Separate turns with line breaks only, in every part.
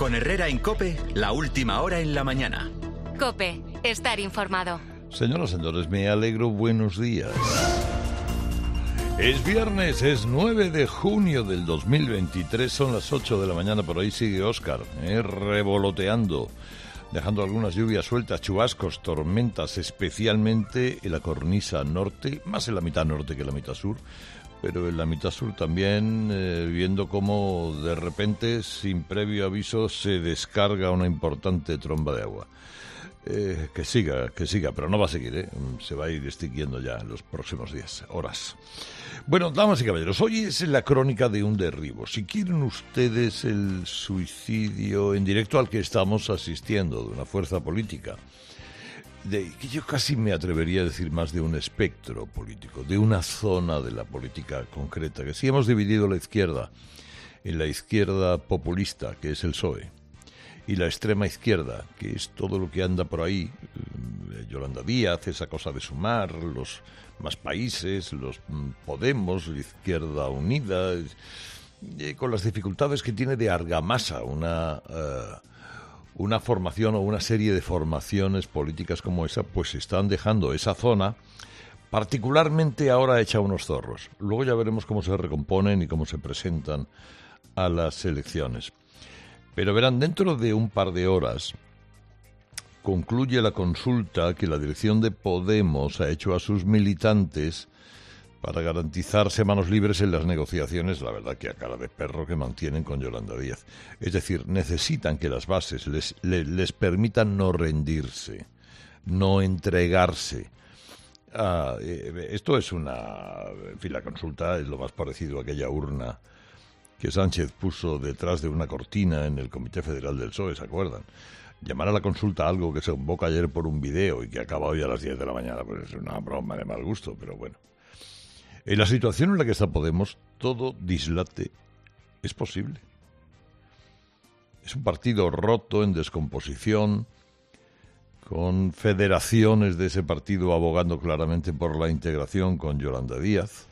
Con Herrera en COPE, la última hora en la mañana.
COPE, estar informado.
Señoras y señores, me alegro, buenos días. Es viernes, es 9 de junio del 2023, son las 8 de la mañana, por ahí sigue Óscar, revoloteando, dejando algunas lluvias sueltas, chubascos, tormentas, especialmente en la cornisa norte, más en la mitad norte que en la mitad sur, pero en la mitad sur también, viendo cómo de repente, sin previo aviso, se descarga una importante tromba de agua. Que siga, pero no va a seguir, se va a ir extinguiendo ya en los próximos días, horas. Bueno, damas y caballeros, hoy es la crónica de un derribo. Si quieren ustedes el suicidio en directo al que estamos asistiendo de una fuerza política, que yo casi me atrevería a decir más de un espectro político, de una zona de la política concreta, que si hemos dividido la izquierda en la izquierda populista, que es el PSOE, y la extrema izquierda, que es todo lo que anda por ahí, Yolanda Díaz, esa cosa de sumar, los más países, los Podemos, la Izquierda Unida, con las dificultades que tiene de argamasa una formación o una serie de formaciones políticas como esa, pues están dejando esa zona particularmente ahora hecha unos zorros. Luego ya veremos cómo se recomponen y cómo se presentan a las elecciones. Pero verán, dentro de un par de horas concluye la consulta que la dirección de Podemos ha hecho a sus militantes para garantizar semanas libres en las negociaciones, la verdad que a cara de perro, que mantienen con Yolanda Díaz. Es decir, necesitan que las bases les permitan no rendirse, no entregarse. Esto es en fin, la consulta es lo más parecido a aquella urna que Sánchez puso detrás de una cortina en el Comité Federal del PSOE, ¿se acuerdan? Llamar a la consulta algo que se convoca ayer por un video y que acaba hoy a las 10 de la mañana, pues es una broma de mal gusto, pero bueno. En la situación en la que está Podemos, todo dislate es posible. Es un partido roto, en descomposición, con federaciones de ese partido abogando claramente por la integración con Yolanda Díaz.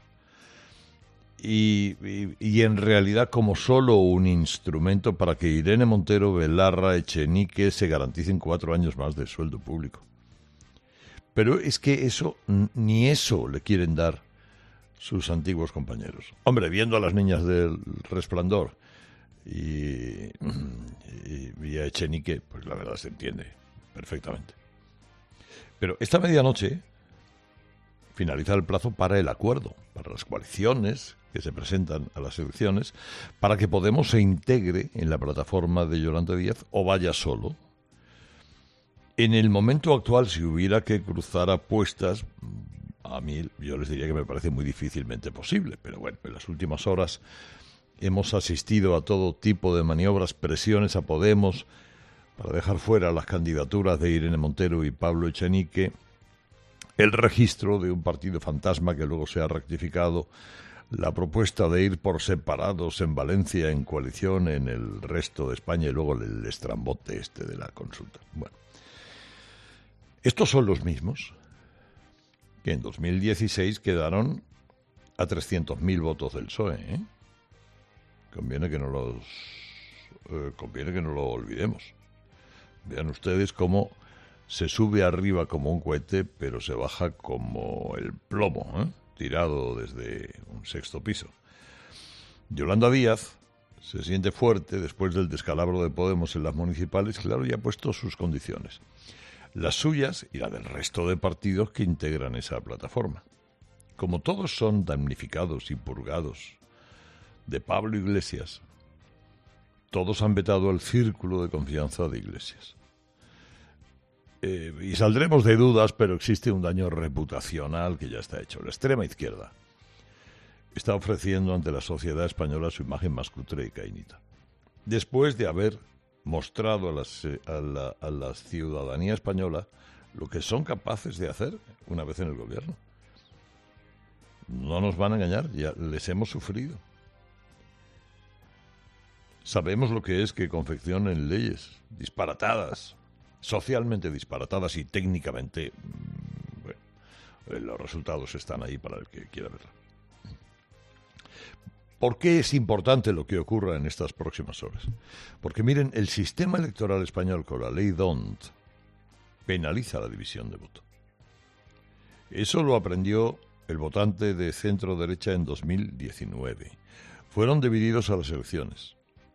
Y en realidad como solo un instrumento para que Irene Montero, Belarra, Echenique se garanticen 4 años más de sueldo público. Pero es que ni eso le quieren dar sus antiguos compañeros. Hombre, viendo a las niñas del Resplandor y a Echenique, pues la verdad se entiende perfectamente. Pero esta medianoche finaliza el plazo para el acuerdo, para las coaliciones que se presentan a las elecciones, para que Podemos se integre en la plataforma de Yolanda Díaz o vaya solo. En el momento actual, si hubiera que cruzar apuestas, a mí yo les diría que me parece muy difícilmente posible, pero bueno, en las últimas horas hemos asistido a todo tipo de maniobras, presiones a Podemos para dejar fuera las candidaturas de Irene Montero y Pablo Echenique, el registro de un partido fantasma que luego se ha rectificado, la propuesta de ir por separados en Valencia en coalición en el resto de España y luego el estrambote de la consulta. Bueno, estos son los mismos que en 2016 quedaron a 300.000 votos del PSOE, ¿eh? Conviene que no lo olvidemos. Vean ustedes cómo se sube arriba como un cohete, pero se baja como el plomo, tirado desde un 6º piso. Yolanda Díaz se siente fuerte después del descalabro de Podemos en las municipales, claro, y ha puesto sus condiciones. Las suyas y la del resto de partidos que integran esa plataforma. Como todos son damnificados y purgados de Pablo Iglesias, todos han vetado el círculo de confianza de Iglesias. Y saldremos de dudas, pero existe un daño reputacional que ya está hecho. La extrema izquierda está ofreciendo ante la sociedad española su imagen más cutre y caínita. Después de haber mostrado a la ciudadanía española lo que son capaces de hacer una vez en el gobierno. No nos van a engañar, ya les hemos sufrido. Sabemos lo que es que confeccionen leyes disparatadas, socialmente disparatadas y técnicamente, bueno, los resultados están ahí para el que quiera verlo. ¿Por qué es importante lo que ocurra en estas próximas horas? Porque miren, el sistema electoral español con la ley DONT penaliza la división de voto. Eso lo aprendió el votante de centro derecha en 2019. Fueron divididos a las elecciones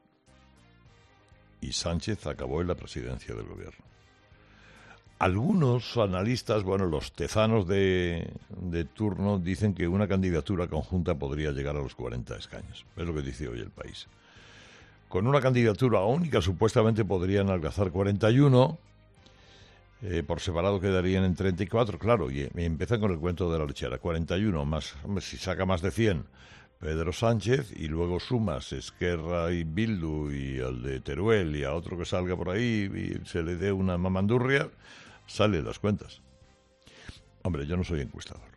y Sánchez acabó en la presidencia del gobierno. Algunos analistas, los tezanos de turno, dicen que una candidatura conjunta podría llegar a los 40 escaños. Es lo que dice hoy El País. Con una candidatura única supuestamente podrían alcanzar 41, por separado quedarían en 34, claro, y empiezan con el cuento de la lechera. 41 más, si saca más de 100, Pedro Sánchez, y luego sumas Esquerra y Bildu y al de Teruel y a otro que salga por ahí y se le dé una mamandurria, salen las cuentas. Hombre, yo no soy encuestador,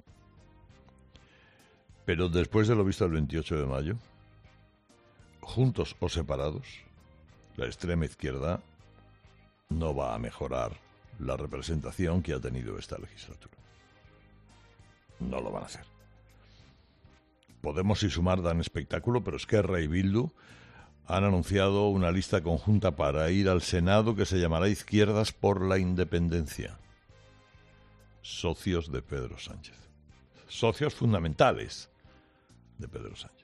pero después de lo visto el 28 de mayo, juntos o separados, la extrema izquierda no va a mejorar la representación que ha tenido esta legislatura. No lo van a hacer. Podemos y Sumar dan espectáculo, pero Esquerra y Bildu han anunciado una lista conjunta para ir al Senado que se llamará Izquierdas por la Independencia. Socios de Pedro Sánchez. Socios fundamentales de Pedro Sánchez.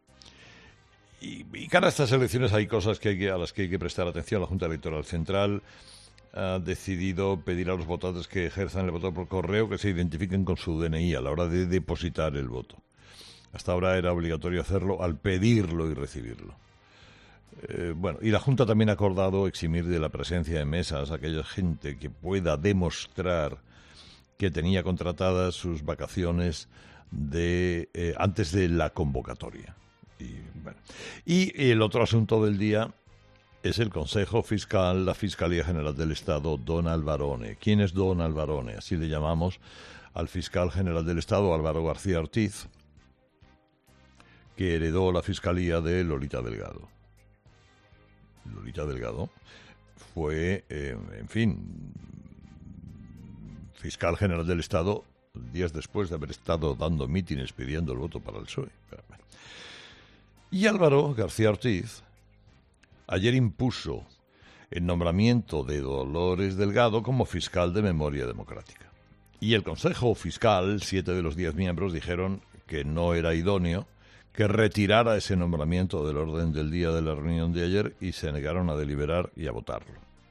Y cara a estas elecciones hay cosas a las que hay que prestar atención. La Junta Electoral Central ha decidido pedir a los votantes que ejerzan el voto por correo que se identifiquen con su DNI a la hora de depositar el voto. Hasta ahora era obligatorio hacerlo al pedirlo y recibirlo. Y la Junta también ha acordado eximir de la presencia en mesas a aquella gente que pueda demostrar que tenía contratadas sus vacaciones antes de la convocatoria. Y el otro asunto del día es el Consejo Fiscal, la Fiscalía General del Estado, Don Alvarone. ¿Quién es Don Alvarone? Así le llamamos al fiscal general del Estado, Álvaro García Ortiz, que heredó la fiscalía de Lolita Delgado. Lolita Delgado fue, fiscal general del Estado días después de haber estado dando mítines pidiendo el voto para el PSOE. Y Álvaro García Ortiz ayer impuso el nombramiento de Dolores Delgado como fiscal de Memoria Democrática. Y el Consejo Fiscal, 7 de los 10 miembros, dijeron que no era idóneo que retirara ese nombramiento del orden del día de la reunión de ayer y se negaron a deliberar y a votarlo.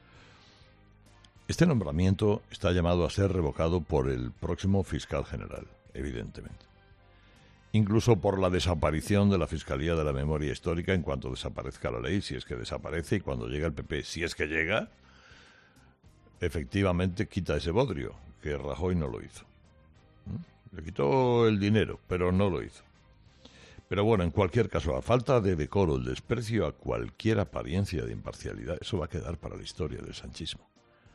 Este nombramiento está llamado a ser revocado por el próximo fiscal general, evidentemente. Incluso por la desaparición de la Fiscalía de la Memoria Histórica en cuanto desaparezca la ley, si es que desaparece, y cuando llega el PP, si es que llega, efectivamente quita ese bodrio, que Rajoy no lo hizo. Le quitó el dinero, pero no lo hizo. Pero en cualquier caso, a falta de decoro, el desprecio a cualquier apariencia de imparcialidad, eso va a quedar para la historia del sanchismo.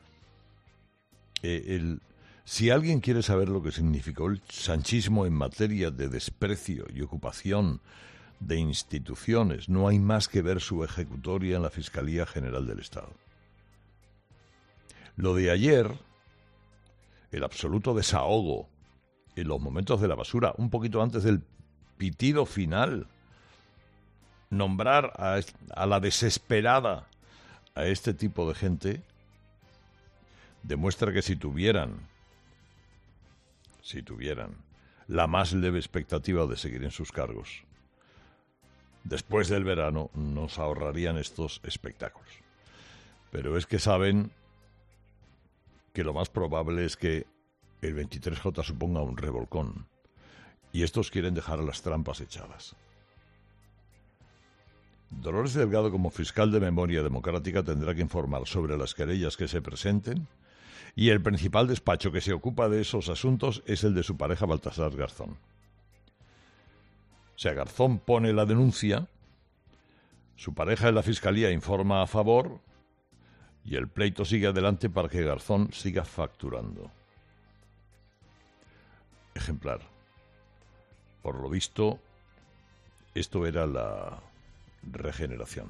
Si alguien quiere saber lo que significó el sanchismo en materia de desprecio y ocupación de instituciones, no hay más que ver su ejecutoria en la Fiscalía General del Estado. Lo de ayer, el absoluto desahogo en los momentos de la basura, un poquito antes del pitido final, nombrar a la desesperada a este tipo de gente, demuestra que si tuvieran la más leve expectativa de seguir en sus cargos, después del verano nos ahorrarían estos espectáculos. Pero es que saben que lo más probable es que el 23J suponga un revolcón. Y estos quieren dejar las trampas echadas. Dolores Delgado, como fiscal de Memoria Democrática, tendrá que informar sobre las querellas que se presenten, y el principal despacho que se ocupa de esos asuntos es el de su pareja Baltasar Garzón. O sea, Garzón pone la denuncia, su pareja en la fiscalía informa a favor, y el pleito sigue adelante para que Garzón siga facturando. Ejemplar. Por lo visto, esto era la regeneración.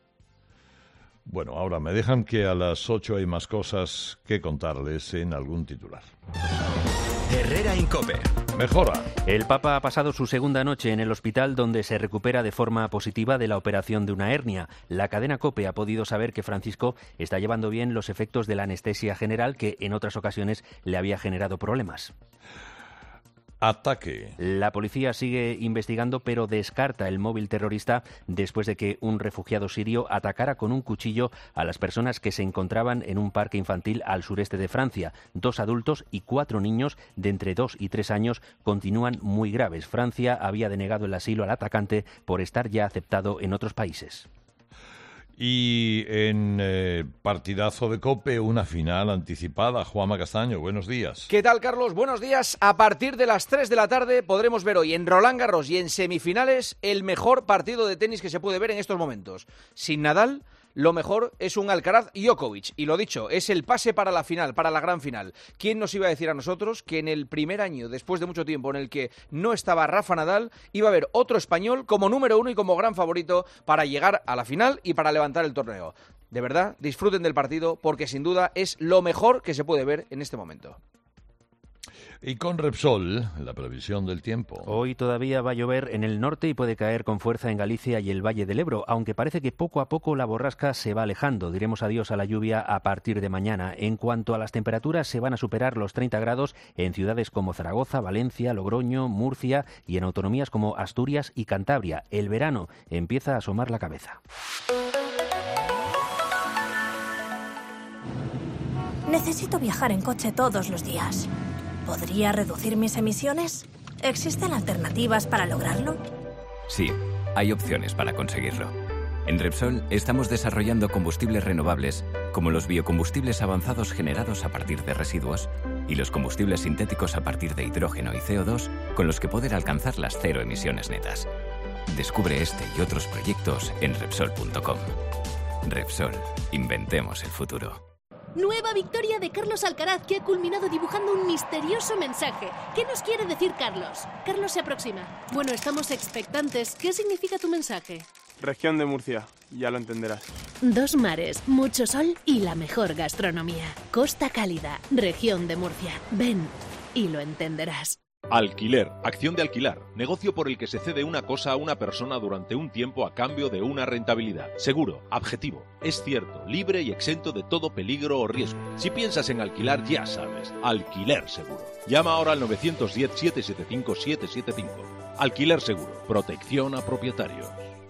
Ahora me dejan que a las 8 hay más cosas que contarles en algún titular.
Herrera Incope.
Mejora.
El Papa ha pasado su segunda noche en el hospital, donde se recupera de forma positiva de la operación de una hernia. La cadena COPE ha podido saber que Francisco está llevando bien los efectos de la anestesia general, que en otras ocasiones le había generado problemas.
Ataque.
La policía sigue investigando, pero descarta el móvil terrorista después de que un refugiado sirio atacara con un cuchillo a las personas que se encontraban en un parque infantil al sureste de Francia. 2 adultos y 4 niños de entre 2 y 3 años continúan muy graves. Francia había denegado el asilo al atacante por estar ya aceptado en otros países.
Y en partidazo de COPE, una final anticipada. Juanma Castaño, buenos días.
¿Qué tal, Carlos? Buenos días. A partir de las 3 de la tarde podremos ver hoy en Roland Garros y en semifinales el mejor partido de tenis que se puede ver en estos momentos. Sin Nadal, lo mejor es un Alcaraz-Djokovic. Y lo dicho, es el pase para la final, para la gran final. ¿Quién nos iba a decir a nosotros que en el primer año, después de mucho tiempo en el que no estaba Rafa Nadal, iba a haber otro español como número 1 y como gran favorito para llegar a la final y para levantar el torneo? De verdad, disfruten del partido porque sin duda es lo mejor que se puede ver en este momento.
Y con Repsol, la previsión del tiempo.
Hoy todavía va a llover en el norte y puede caer con fuerza en Galicia y el Valle del Ebro, aunque parece que poco a poco la borrasca se va alejando. Diremos adiós a la lluvia a partir de mañana. En cuanto a las temperaturas, se van a superar los 30 grados en ciudades como Zaragoza, Valencia, Logroño, Murcia y en autonomías como Asturias y Cantabria. El verano empieza a asomar la cabeza.
Necesito viajar en coche todos los días. ¿Podría reducir mis emisiones? ¿Existen alternativas para lograrlo?
Sí, hay opciones para conseguirlo. En Repsol estamos desarrollando combustibles renovables, como los biocombustibles avanzados generados a partir de residuos y los combustibles sintéticos a partir de hidrógeno y CO2, con los que poder alcanzar las 0 emisiones netas. Descubre este y otros proyectos en Repsol.com. Repsol, inventemos el futuro.
Nueva victoria de Carlos Alcaraz, que ha culminado dibujando un misterioso mensaje. ¿Qué nos quiere decir Carlos? Carlos se aproxima. Bueno, estamos expectantes. ¿Qué significa tu mensaje?
Región de Murcia, ya lo entenderás.
2 mares, mucho sol y la mejor gastronomía. Costa Cálida, región de Murcia. Ven y lo entenderás.
Alquiler, acción de alquilar, negocio por el que se cede una cosa a una persona durante un tiempo a cambio de una rentabilidad. Seguro, objetivo, es cierto, libre y exento de todo peligro o riesgo. Si piensas en alquilar, ya sabes, Alquiler Seguro. Llama ahora al 910-775-775. Alquiler Seguro, protección a propietarios.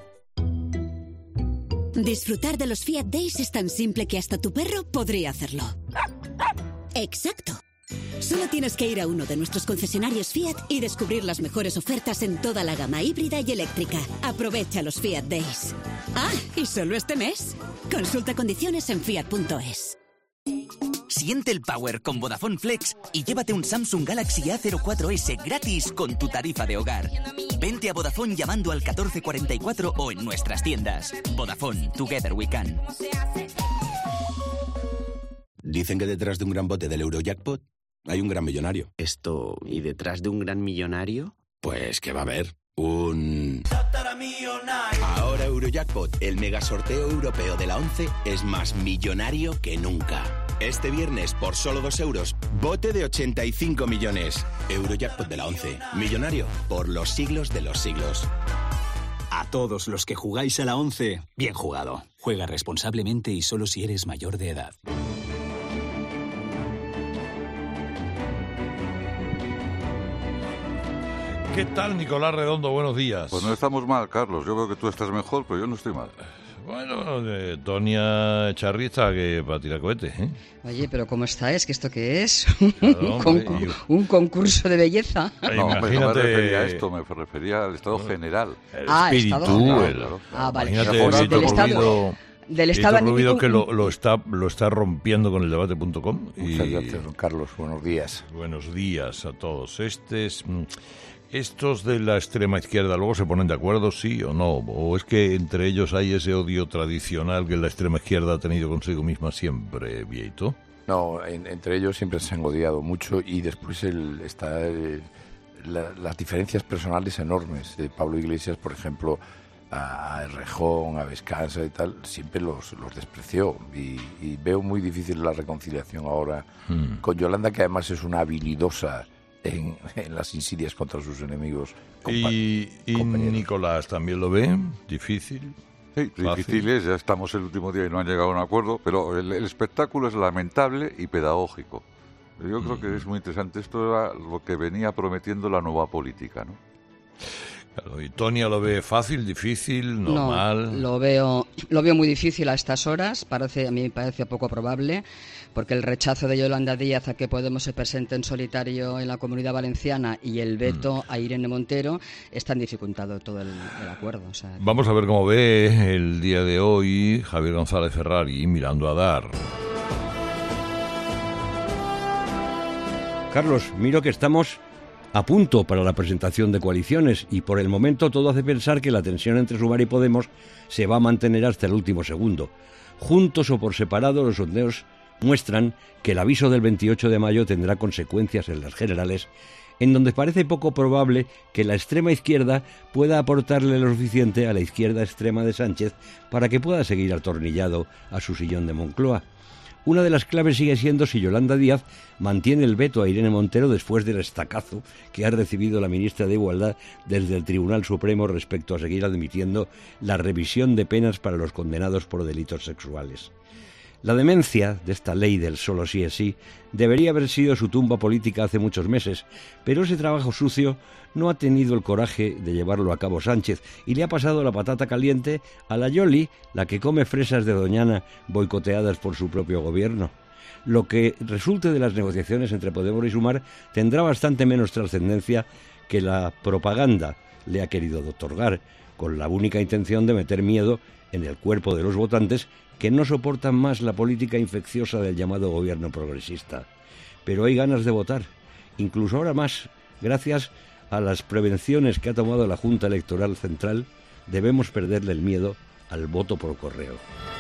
Disfrutar de los Fiat Days es tan simple que hasta tu perro podría hacerlo. Exacto. Solo tienes que ir a uno de nuestros concesionarios Fiat y descubrir las mejores ofertas en toda la gama híbrida y eléctrica. Aprovecha los Fiat Days. Ah, y solo este mes. Consulta condiciones en fiat.es.
Siente el power con Vodafone Flex y llévate un Samsung Galaxy A04S gratis con tu tarifa de hogar. Vente a Vodafone llamando al 1444 o en nuestras tiendas. Vodafone, Together We Can.
Dicen que detrás de un gran bote del Eurojackpot hay un gran millonario.
¿Y detrás de un gran millonario?
Pues que va a haber un... Ahora Eurojackpot, el mega sorteo europeo de la 11, es más millonario que nunca. Este viernes, por solo 2 euros, bote de 85 millones. Eurojackpot de la 11, millonario por los siglos de los siglos.
A todos los que jugáis a la 11, bien jugado. Juega responsablemente y solo si eres mayor de edad.
¿Qué tal, Nicolás Redondo? Buenos días.
Pues no estamos mal, Carlos. Yo creo que tú estás mejor, pero yo no estoy mal.
Bueno, Tonia Charriza, que para tirar cohetes, ¿eh?
Oye, pero ¿cómo estáis? ¿Que esto qué es?
Claro,
¿Un concurso de belleza?
No, hombre, no me refería a esto, me refería al estado general.
Espíritu.
Estado vale.
Imagínate
del estado
anímico que lo está rompiendo con el debate.com.
Muchas gracias, don Carlos. Buenos días.
Buenos días a todos. Estos de la extrema izquierda luego se ponen de acuerdo, sí o no, o es que entre ellos hay ese odio tradicional que la extrema izquierda ha tenido consigo misma siempre, Vieito.
No, entre ellos siempre se han odiado mucho y después las diferencias personales enormes. De Pablo Iglesias, por ejemplo, a Errejón, a Vescanza y tal, siempre los despreció y veo muy difícil la reconciliación ahora con Yolanda, que además es una habilidosa en las insidias contra sus enemigos.
¿Y Nicolás también lo ve? ¿Difícil?
Sí, difícil es, ya estamos el último día y no han llegado a un acuerdo, pero el espectáculo es lamentable y pedagógico. Yo creo que es muy interesante. Esto era lo que venía prometiendo la nueva política, ¿no?
Claro, ¿y Tonia lo ve fácil, difícil, normal?
No, lo veo muy difícil a estas horas. A mí me parece poco probable, porque el rechazo de Yolanda Díaz a que Podemos se presente en solitario en la Comunidad Valenciana y el veto a Irene Montero están dificultando todo el acuerdo. O sea,
vamos a ver cómo ve el día de hoy Javier González Ferrari mirando a Dar.
Carlos, miro que estamos a punto para la presentación de coaliciones y por el momento todo hace pensar que la tensión entre Sumar y Podemos se va a mantener hasta el último segundo. Juntos o por separado, los sondeos muestran que el aviso del 28 de mayo tendrá consecuencias en las generales, en donde parece poco probable que la extrema izquierda pueda aportarle lo suficiente a la izquierda extrema de Sánchez para que pueda seguir atornillado a su sillón de Moncloa. Una de las claves sigue siendo si Yolanda Díaz mantiene el veto a Irene Montero después del estacazo que ha recibido la ministra de Igualdad desde el Tribunal Supremo respecto a seguir admitiendo la revisión de penas para los condenados por delitos sexuales. La demencia de esta ley del solo sí es sí debería haber sido su tumba política hace muchos meses, pero ese trabajo sucio no ha tenido el coraje de llevarlo a cabo Sánchez y le ha pasado la patata caliente a la Yoli, la que come fresas de Doñana boicoteadas por su propio gobierno. Lo que resulte de las negociaciones entre Podemos y Sumar tendrá bastante menos trascendencia que la propaganda le ha querido otorgar, con la única intención de meter miedo en el cuerpo de los votantes que no soportan más la política infecciosa del llamado gobierno progresista. Pero hay ganas de votar, incluso ahora más, gracias a las prevenciones que ha tomado la Junta Electoral Central. Debemos perderle el miedo al voto por correo.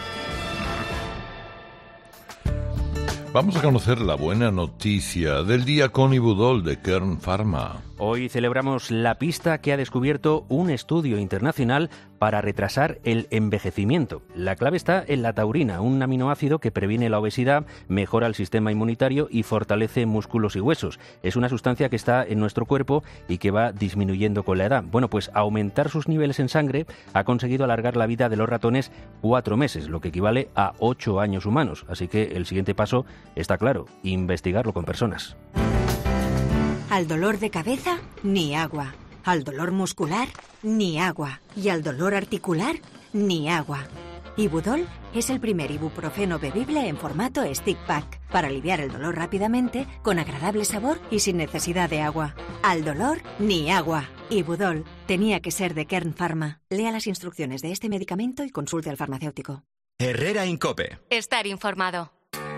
Vamos a conocer la buena noticia del día con Ibudol de Kern Pharma.
Hoy celebramos la pista que ha descubierto un estudio internacional para retrasar el envejecimiento. La clave está en la taurina, un aminoácido que previene la obesidad, mejora el sistema inmunitario y fortalece músculos y huesos. Es una sustancia que está en nuestro cuerpo y que va disminuyendo con la edad. Bueno, pues aumentar sus niveles en sangre ha conseguido alargar la vida de los ratones 4 meses, lo que equivale a 8 años humanos. Así que el siguiente paso está claro, investigarlo con personas.
Al dolor de cabeza, ni agua. Al dolor muscular, ni agua. Y al dolor articular, ni agua. Ibudol es el primer ibuprofeno bebible en formato stick pack para aliviar el dolor rápidamente, con agradable sabor y sin necesidad de agua. Al dolor, ni agua. Ibudol tenía que ser de Kern Pharma. Lea las instrucciones de este medicamento y consulte al farmacéutico.
Herrera en COPE.
Estar informado.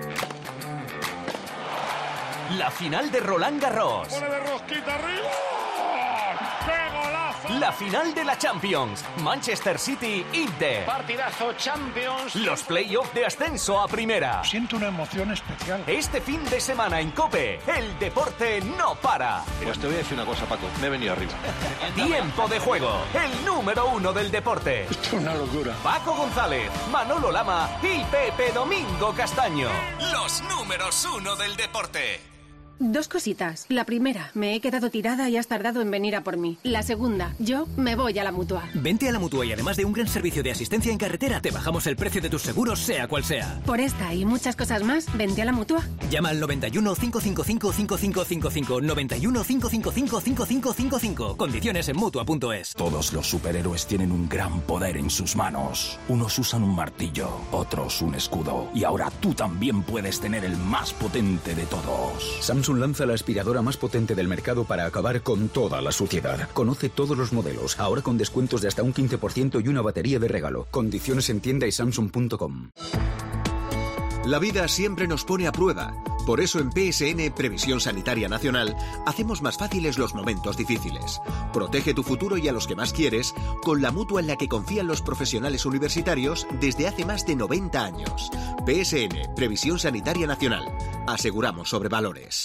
La final de Roland Garros.
¡Ponele rosquita arriba! ¡Qué golazo!
La final de la Champions. Manchester City, Inter.
Partidazo Champions.
Los playoffs de ascenso a primera.
Siento una emoción especial.
Este fin de semana en COPE, el deporte no para.
Pues te voy a decir una cosa, Paco. Me he venido arriba.
Tiempo de juego. El número 1 del deporte.
Esto es una locura.
Paco González, Manolo Lama y Pepe Domingo Castaño. Los números 1 del deporte.
2 cositas. La primera, me he quedado tirada y has tardado en venir a por mí. La segunda, yo me voy a la Mutua.
Vente a la Mutua y además de un gran servicio de asistencia en carretera, te bajamos el precio de tus seguros, sea cual sea.
Por esta y muchas cosas más, vente a la Mutua.
Llama al 91 555 5555, 91 555 5555. Condiciones en Mutua.es.
Todos los superhéroes tienen un gran poder en sus manos. Unos usan un martillo, otros un escudo. Y ahora tú también puedes tener el más potente de todos.
Samsung lanza la aspiradora más potente del mercado para acabar con toda la suciedad. Conoce todos los modelos, ahora con descuentos de hasta un 15% y una batería de regalo. Condiciones en tienda y samsung.com.
La vida siempre nos pone a prueba. Por eso en PSN, Previsión Sanitaria Nacional, hacemos más fáciles los momentos difíciles. Protege tu futuro y a los que más quieres con la mutua en la que confían los profesionales universitarios desde hace más de 90 años. PSN, Previsión Sanitaria Nacional. Aseguramos sobre valores.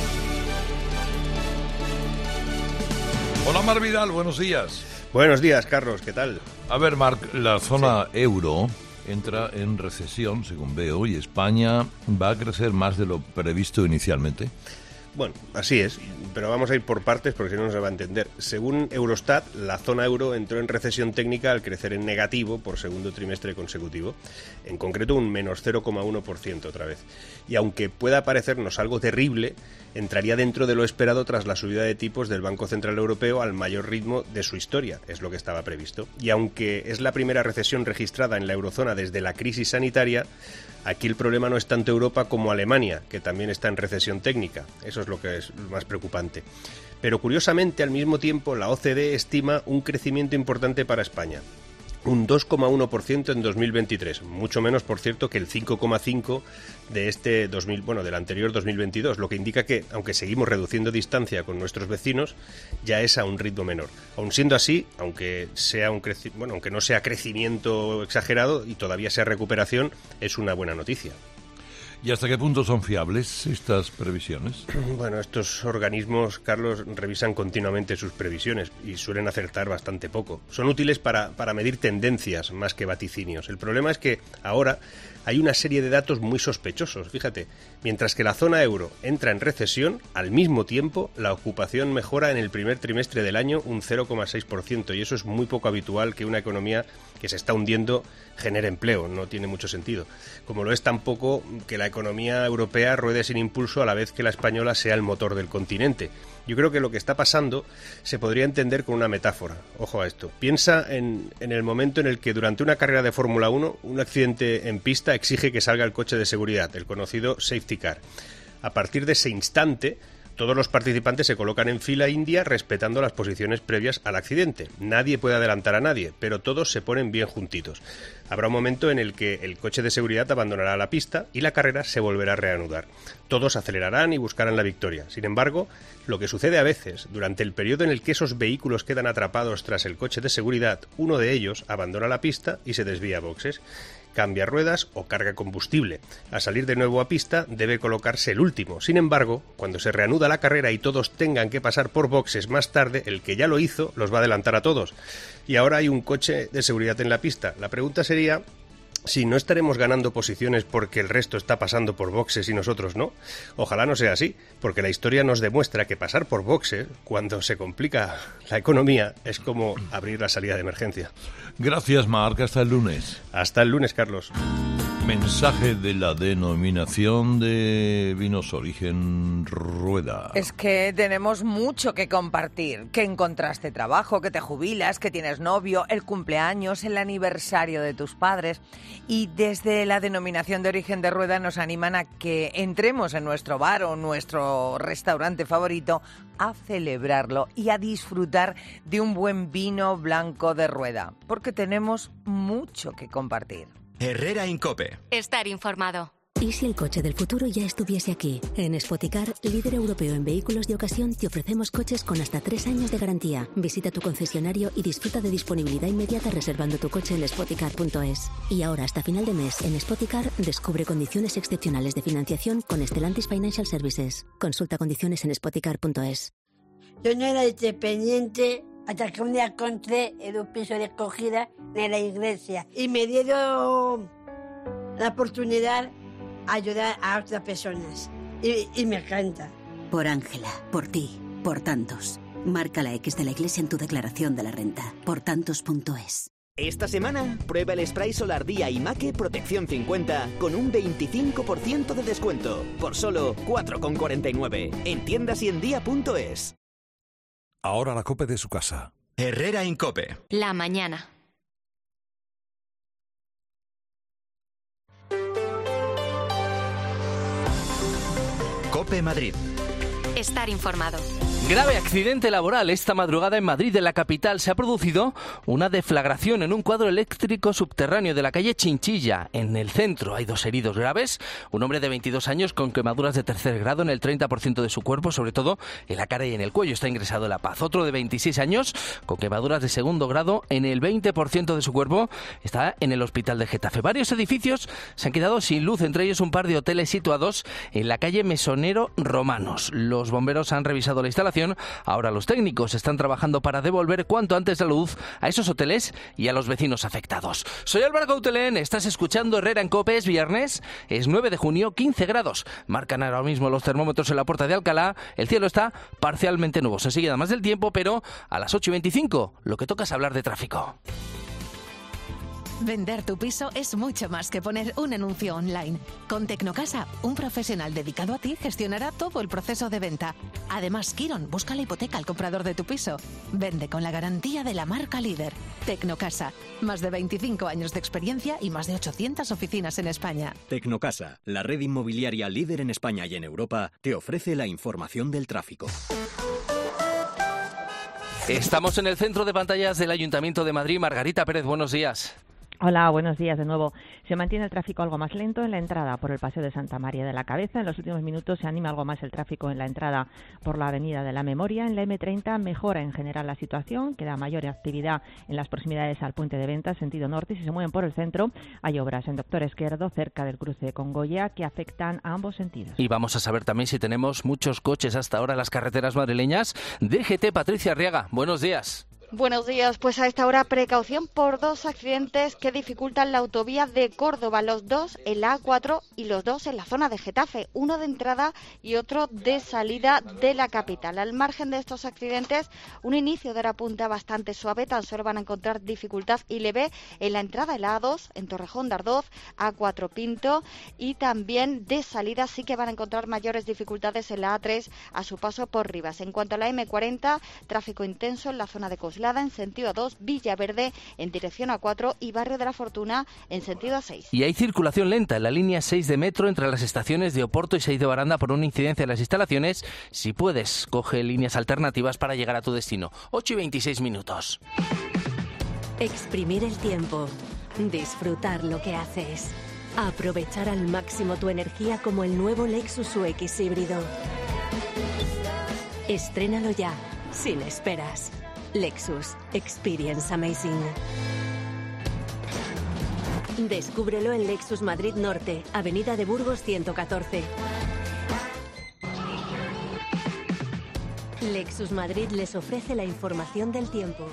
Hola Mar Vidal, buenos días.
Buenos días, Carlos, ¿qué tal?
A ver, Marc, la zona euro entra en recesión, según veo, y España va a crecer más de lo previsto inicialmente.
Bueno, así es. pero vamos a ir por partes porque si no, no se va a entender. Según Eurostat, la zona euro entró en recesión técnica al crecer en negativo por segundo trimestre consecutivo. En concreto, un menos 0,1% otra vez. Y aunque pueda parecernos algo terrible, entraría dentro de lo esperado tras la subida de tipos del Banco Central Europeo al mayor ritmo de su historia, es lo que estaba previsto. Y aunque es la primera recesión registrada en la eurozona desde la crisis sanitaria, aquí el problema no es tanto Europa como Alemania, que también está en recesión técnica. Eso es lo que es más preocupante. Pero curiosamente, al mismo tiempo, la OCDE estima un crecimiento importante para España. Un 2,1% en 2023, mucho menos, por cierto, que el 5,5% de del anterior 2022, lo que indica que, aunque seguimos reduciendo distancia con nuestros vecinos, ya es a un ritmo menor. Aun siendo así, aunque no sea crecimiento exagerado y todavía sea recuperación, es una buena noticia.
¿Y hasta qué punto son fiables estas previsiones?
Bueno, estos organismos, Carlos, revisan continuamente sus previsiones y suelen acertar bastante poco. Son útiles para medir tendencias más que vaticinios. El problema es que ahora hay una serie de datos muy sospechosos. Fíjate, mientras que la zona euro entra en recesión, al mismo tiempo la ocupación mejora en el primer trimestre del año un 0,6%, y eso es muy poco habitual que una economía que se está hundiendo genere empleo, no tiene mucho sentido. Como lo es tampoco que la economía europea ruede sin impulso a la vez que la española sea el motor del continente. Yo creo que lo que está pasando se podría entender con una metáfora. Ojo a esto. Piensa en el momento en el que durante una carrera de Fórmula 1 un accidente en pista exige que salga el coche de seguridad, el conocido safety car. A partir de ese instante, todos los participantes se colocan en fila india respetando las posiciones previas al accidente. Nadie puede adelantar a nadie, pero todos se ponen bien juntitos. Habrá un momento en el que el coche de seguridad abandonará la pista y la carrera se volverá a reanudar. Todos acelerarán y buscarán la victoria. Sin embargo, lo que sucede a veces, durante el periodo en el que esos vehículos quedan atrapados tras el coche de seguridad, uno de ellos abandona la pista y se desvía a boxes. Cambia ruedas o carga combustible. Al salir de nuevo a pista debe colocarse el último. Sin embargo, cuando se reanuda la carrera y todos tengan que pasar por boxes más tarde, el que ya lo hizo los va a adelantar a todos. Y ahora hay un coche de seguridad en la pista. La pregunta sería si no estaremos ganando posiciones porque el resto está pasando por boxes y nosotros no. Ojalá no sea así, porque la historia nos demuestra que pasar por boxes, cuando se complica la economía, es como abrir la salida de emergencia.
Gracias, Marc. Hasta el lunes.
Hasta el lunes, Carlos.
Mensaje de la denominación de vinos origen Rueda.
Es que tenemos mucho que compartir. Que encontraste trabajo, que te jubilas, que tienes novio, el cumpleaños, el aniversario de tus padres. Y desde la denominación de origen de Rueda nos animan a que entremos en nuestro bar o nuestro restaurante favorito a celebrarlo y a disfrutar de un buen vino blanco de Rueda. Porque tenemos mucho que compartir.
Herrera Incope.
Estar informado.
¿Y si el coche del futuro ya estuviese aquí? En Spoticar, líder europeo en vehículos de ocasión, te ofrecemos coches con hasta 3 años de garantía. Visita tu concesionario y disfruta de disponibilidad inmediata reservando tu coche en spoticar.es. Y ahora, hasta final de mes, en Spoticar, descubre condiciones excepcionales de financiación con Stellantis Financial Services. Consulta condiciones en spoticar.es.
Yo no era independiente hasta que un día encontré en un piso de acogida de la iglesia y me dieron la oportunidad de ayudar a otras personas y me encanta.
Por Ángela, por ti, por tantos. Marca la X de la iglesia en tu declaración de la renta. Portantos.es.
Esta semana, prueba el spray solar Día y Make Protección 50 con un 25% de descuento por solo 4,49 en tiendas y en día.es.
Ahora la COPE de su casa.
Herrera Incope.
La mañana.
COPE Madrid.
Estar informado.
Grave accidente laboral. Esta madrugada en Madrid, en la capital, se ha producido una deflagración en un cuadro eléctrico subterráneo de la calle Chinchilla. En el centro hay 2 heridos graves. Un hombre de 22 años con quemaduras de 3er grado en el 30% de su cuerpo, sobre todo en la cara y en el cuello. Está ingresado en La Paz. Otro de 26 años con quemaduras de 2º grado en el 20% de su cuerpo está en el hospital de Getafe. Varios edificios se han quedado sin luz, entre ellos un par de hoteles situados en la calle Mesonero Romanos. Los bomberos han revisado la instalación instalación, ahora los técnicos están trabajando para devolver cuanto antes la luz a esos hoteles y a los vecinos afectados. Soy Álvaro Coutelén, estás escuchando Herrera en COPE, es viernes, es 9 de junio, 15 grados. Marcan ahora mismo los termómetros en la Puerta de Alcalá, el cielo está parcialmente nuboso. Enseguida más del tiempo, pero a las 8:25 lo que toca es hablar de tráfico.
Vender tu piso es mucho más que poner un anuncio online. Con Tecnocasa, un profesional dedicado a ti gestionará todo el proceso de venta. Además, Quirón busca la hipoteca al comprador de tu piso. Vende con la garantía de la marca líder. Tecnocasa, más de 25 años de experiencia y más de 800 oficinas en España.
Tecnocasa, la red inmobiliaria líder en España y en Europa, te ofrece la información del tráfico.
Estamos en el centro de pantallas del Ayuntamiento de Madrid. Margarita Pérez, buenos días.
Hola, buenos días de nuevo. Se mantiene el tráfico algo más lento en la entrada por el Paseo de Santa María de la Cabeza. En los últimos minutos se anima algo más el tráfico en la entrada por la Avenida de la Memoria. En la M30 mejora en general la situación, queda mayor actividad en las proximidades al Puente de Ventas, sentido norte. Si se mueven por el centro, hay obras en Doctor Esquerdo, cerca del cruce con Goya, que afectan a ambos sentidos.
Y vamos a saber también si tenemos muchos coches hasta ahora en las carreteras madrileñas. DGT, Patricia Arriaga, buenos días.
Buenos días, pues a esta hora precaución por dos accidentes que dificultan la autovía de Córdoba, los dos en la A4 y los dos en la zona de Getafe, uno de entrada y otro de salida de la capital. Al margen de estos accidentes, un inicio de hora punta bastante suave, tan solo van a encontrar dificultad y leve en la entrada en la A2, en Torrejón de Ardoz, A4 Pinto, y también de salida sí que van a encontrar mayores dificultades en la A3 a su paso por Rivas. En cuanto a la M40, tráfico intenso en la zona de Coslada en sentido A2, Villaverde en dirección A4 y Barrio de la Fortuna en sentido A6.
Y hay circulación lenta en la línea 6 de metro entre las estaciones de Oporto y 6 de Baranda por una incidencia en las instalaciones. Si puedes, coge líneas alternativas para llegar a tu destino. 8:26 minutos.
Exprimir el tiempo. Disfrutar lo que haces. Aprovechar al máximo tu energía como el nuevo Lexus UX híbrido. Estrénalo ya, sin esperas. Lexus. Experience Amazing. Descúbrelo en Lexus Madrid Norte, Avenida de Burgos 114. Lexus Madrid les ofrece la información del tiempo.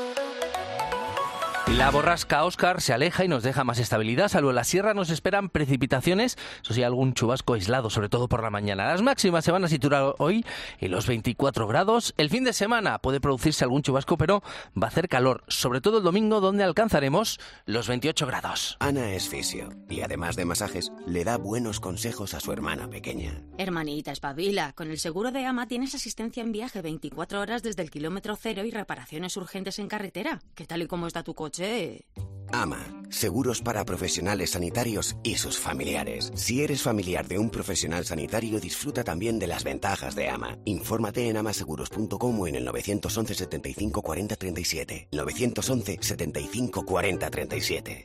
La borrasca Óscar se aleja y nos deja más estabilidad. Salvo en la sierra nos esperan precipitaciones, eso sí, algún chubasco aislado, sobre todo por la mañana. Las máximas se van a situar hoy en los 24 grados. El fin de semana puede producirse algún chubasco, pero va a hacer calor, sobre todo el domingo, donde alcanzaremos los 28 grados.
Ana es fisio y además de masajes, le da buenos consejos a su hermana pequeña.
Hermanita, espabila. Con el seguro de AMA tienes asistencia en viaje 24 horas desde el kilómetro cero y reparaciones urgentes en carretera. ¿Qué tal y cómo está tu coche?
AMA, seguros para profesionales sanitarios y sus familiares. Si eres familiar de un profesional sanitario, disfruta también de las ventajas de AMA. Infórmate en amaseguros.com o en el 911 75 40 37. 911 75 40 37.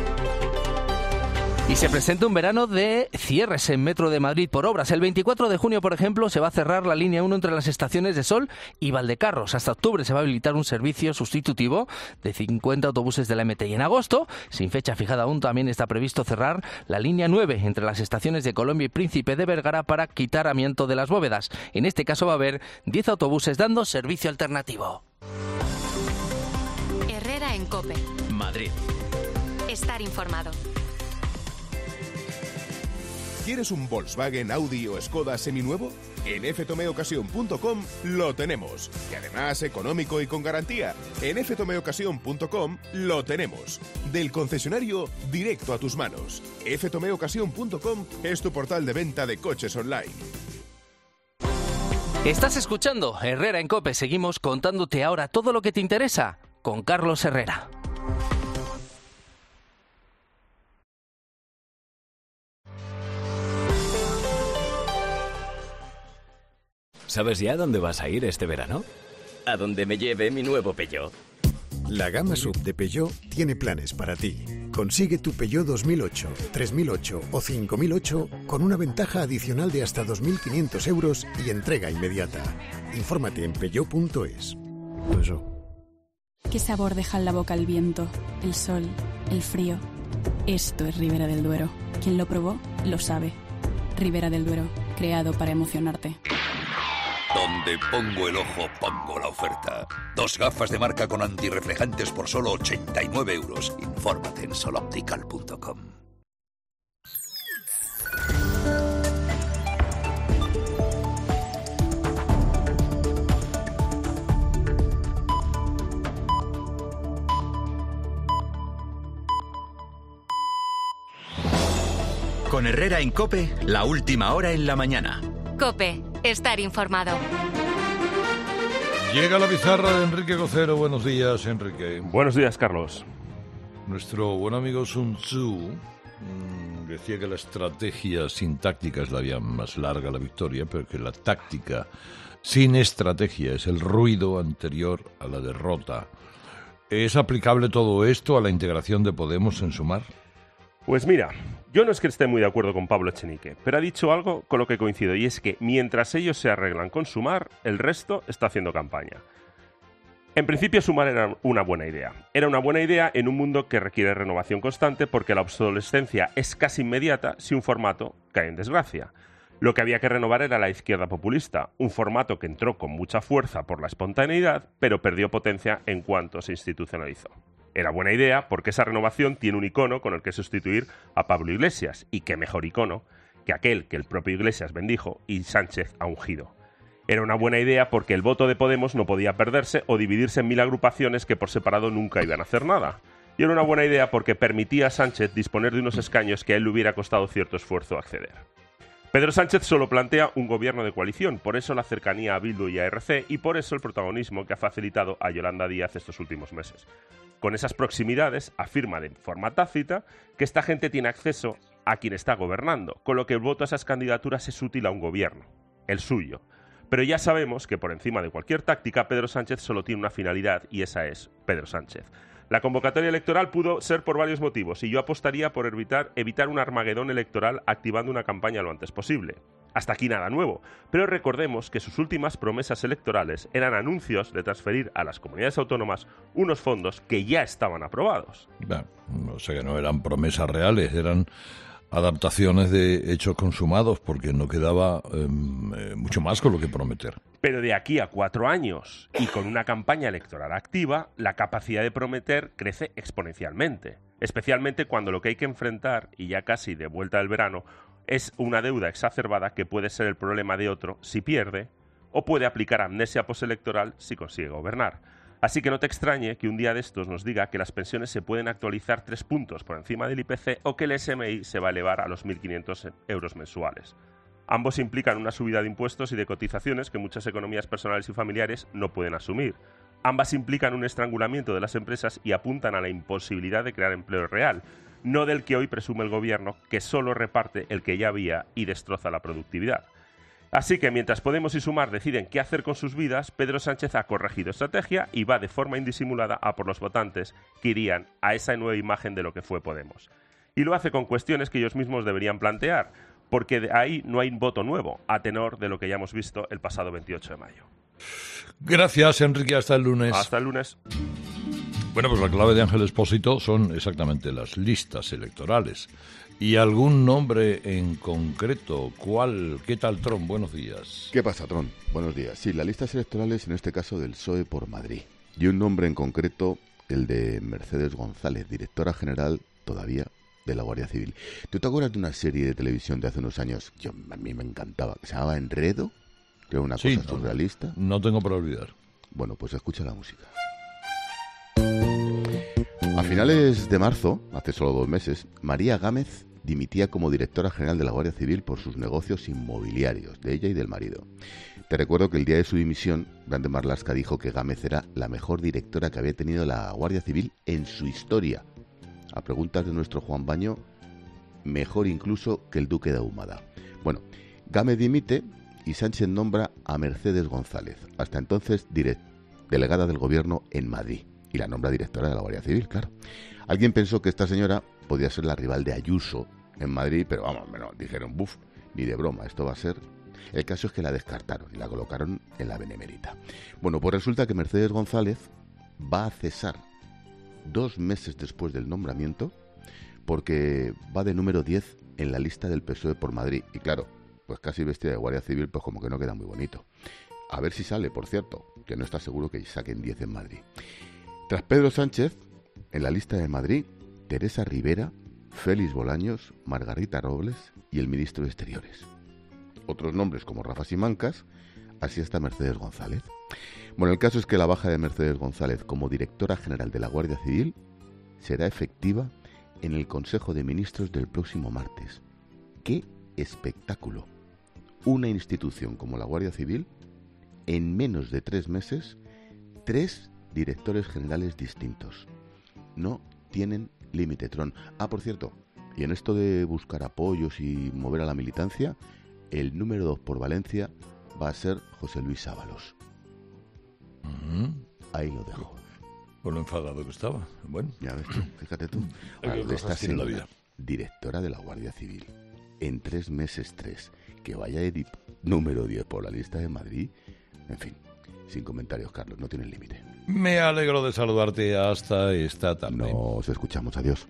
Y se presenta un verano de cierres en Metro de Madrid por obras. El 24 de junio, por ejemplo, se va a cerrar la línea 1 entre las estaciones de Sol y Valdecarros. Hasta octubre se va a habilitar un servicio sustitutivo de 50 autobuses de la MT. Y en agosto, sin fecha fijada aún, también está previsto cerrar la línea 9 entre las estaciones de Colombia y Príncipe de Vergara para quitar amianto de las bóvedas. En este caso va a haber 10 autobuses dando servicio alternativo.
Herrera en COPE.
Madrid.
Estar informado.
¿Quieres un Volkswagen, Audi o Skoda seminuevo? En ftomeocasión.com lo tenemos. Y además económico y con garantía. En ftomeocasión.com lo tenemos. Del concesionario directo a tus manos. ftomeocasión.com es tu portal de venta de coches online.
Estás escuchando Herrera en COPE. Seguimos contándote ahora todo lo que te interesa con Carlos Herrera.
¿Sabes ya dónde vas a ir este verano?
A donde me lleve mi nuevo Peugeot.
La gama SUV de Peugeot tiene planes para ti. Consigue tu Peugeot 2008, 3008 o 5008 con una ventaja adicional de hasta 2.500 euros y entrega inmediata. Infórmate en peugeot.es. Peugeot.
¿Qué sabor deja en la boca el viento, el sol, el frío? Esto es Ribera del Duero. Quien lo probó, lo sabe. Ribera del Duero, creado para emocionarte.
Donde pongo el ojo, pongo la oferta. 2 gafas de marca con antirreflejantes por solo 89 euros. Infórmate en soloptical.com.
Con Herrera en COPE, la última hora en la mañana.
COPE, estar informado.
Llega la pizarra de Enrique Cocero. Buenos días, Enrique.
Buenos días, Carlos.
Nuestro buen amigo Sun Tzu decía que la estrategia sin táctica es la vía más larga a la victoria, pero que la táctica sin estrategia es el ruido anterior a la derrota. ¿Es aplicable todo esto a la integración de Podemos en Sumar?
Pues mira, yo no es que esté muy de acuerdo con Pablo Echenique, pero ha dicho algo con lo que coincido, y es que mientras ellos se arreglan con Sumar, el resto está haciendo campaña. En principio, Sumar era una buena idea. Era una buena idea en un mundo que requiere renovación constante porque la obsolescencia es casi inmediata si un formato cae en desgracia. Lo que había que renovar era la izquierda populista, un formato que entró con mucha fuerza por la espontaneidad, pero perdió potencia en cuanto se institucionalizó. Era buena idea porque esa renovación tiene un icono con el que sustituir a Pablo Iglesias, y qué mejor icono que aquel que el propio Iglesias bendijo y Sánchez ha ungido. Era una buena idea porque el voto de Podemos no podía perderse o dividirse en 1000 agrupaciones que por separado nunca iban a hacer nada. Y era una buena idea porque permitía a Sánchez disponer de unos escaños que a él le hubiera costado cierto esfuerzo acceder. Pedro Sánchez solo plantea un gobierno de coalición, por eso la cercanía a Bildu y a ERC, y por eso el protagonismo que ha facilitado a Yolanda Díaz estos últimos meses. Con esas proximidades, afirma de forma tácita que esta gente tiene acceso a quien está gobernando, con lo que el voto a esas candidaturas es útil a un gobierno, el suyo. Pero ya sabemos que por encima de cualquier táctica, Pedro Sánchez solo tiene una finalidad, y esa es Pedro Sánchez. La convocatoria electoral pudo ser por varios motivos, y yo apostaría por evitar un Armagedón electoral activando una campaña lo antes posible. Hasta aquí nada nuevo, pero recordemos que sus últimas promesas electorales eran anuncios de transferir a las comunidades autónomas unos fondos que ya estaban aprobados.
O sea que no eran promesas reales, eran adaptaciones de hechos consumados, porque no quedaba mucho más con lo que prometer.
Pero de aquí a 4 años, y con una campaña electoral activa, la capacidad de prometer crece exponencialmente. Especialmente cuando lo que hay que enfrentar, y ya casi de vuelta del verano, es una deuda exacerbada que puede ser el problema de otro si pierde, o puede aplicar amnesia postelectoral si consigue gobernar. Así que no te extrañe que un día de estos nos diga que las pensiones se pueden actualizar 3 puntos por encima del IPC o que el SMI se va a elevar a los 1.500 euros mensuales. Ambos implican una subida de impuestos y de cotizaciones que muchas economías personales y familiares no pueden asumir. Ambas implican un estrangulamiento de las empresas y apuntan a la imposibilidad de crear empleo real, no del que hoy presume el gobierno, que solo reparte el que ya había y destroza la productividad. Así que mientras Podemos y Sumar deciden qué hacer con sus vidas, Pedro Sánchez ha corregido estrategia y va de forma indisimulada a por los votantes que irían a esa nueva imagen de lo que fue Podemos. Y lo hace con cuestiones que ellos mismos deberían plantear, porque de ahí no hay voto nuevo, a tenor de lo que ya hemos visto el pasado 28 de mayo.
Gracias, Enrique. Hasta el lunes.
Hasta el lunes.
Bueno, pues la clave de Ángel Expósito son exactamente las listas electorales. ¿Y algún nombre en concreto? ¿Cuál? ¿Qué tal, Tron? Buenos días.
¿Qué pasa, Tron? Buenos días. Sí, las listas electorales, en este caso del PSOE por Madrid. Y un nombre en concreto, el de Mercedes González, directora general todavía de la Guardia Civil. ¿Tú te acuerdas de una serie de televisión de hace unos años que a mí me encantaba, que se llamaba Enredo? Que era una cosa surrealista.
No tengo para olvidar.
Bueno, pues escucha la música. A finales de marzo, hace solo 2 meses, María Gámez dimitía como directora general de la Guardia Civil por sus negocios inmobiliarios, de ella y del marido. Te recuerdo que el día de su dimisión, Grande Marlaska dijo que Gámez era la mejor directora que había tenido la Guardia Civil en su historia. A preguntas de nuestro Juan Baño, mejor incluso que el Duque de Ahumada. Bueno, Gámez dimite y Sánchez nombra a Mercedes González, hasta entonces delegada del gobierno en Madrid, y la nombra directora de la Guardia Civil, claro. Alguien pensó que esta señora podía ser la rival de Ayuso en Madrid, pero vamos, dijeron, buf, ni de broma, esto va a ser... El caso es que la descartaron y la colocaron en la Benemérita. Bueno, pues resulta que Mercedes González va a cesar 2 meses después del nombramiento porque va de número 10 en la lista del PSOE por Madrid. Y claro, pues casi vestida de Guardia Civil, pues como que no queda muy bonito. A ver si sale, por cierto, que no está seguro que saquen 10 en Madrid. Tras Pedro Sánchez, en la lista de Madrid, Teresa Rivera, Félix Bolaños, Margarita Robles y el ministro de Exteriores. Otros nombres como Rafa Simancas, así está Mercedes González. Bueno, el caso es que la baja de Mercedes González como directora general de la Guardia Civil será efectiva en el Consejo de Ministros del próximo martes. ¡Qué espectáculo! Una institución como la Guardia Civil, en menos de 3 meses, 3 directores generales distintos. No tienen límite, Tron. Por cierto, y en esto de buscar apoyos y mover a la militancia, el número 2 por Valencia va a ser José Luis Ábalos. Ahí lo dejo.
Por lo enfadado que estaba. Bueno,
ya ves tú, fíjate tú. Esta señora, directora de la Guardia Civil, en 3 meses 3, que vaya número 10 por la lista de Madrid. En fin, sin comentarios, Carlos, no tiene límite.
Me alegro de saludarte hasta esta tarde.
Nos escuchamos, adiós.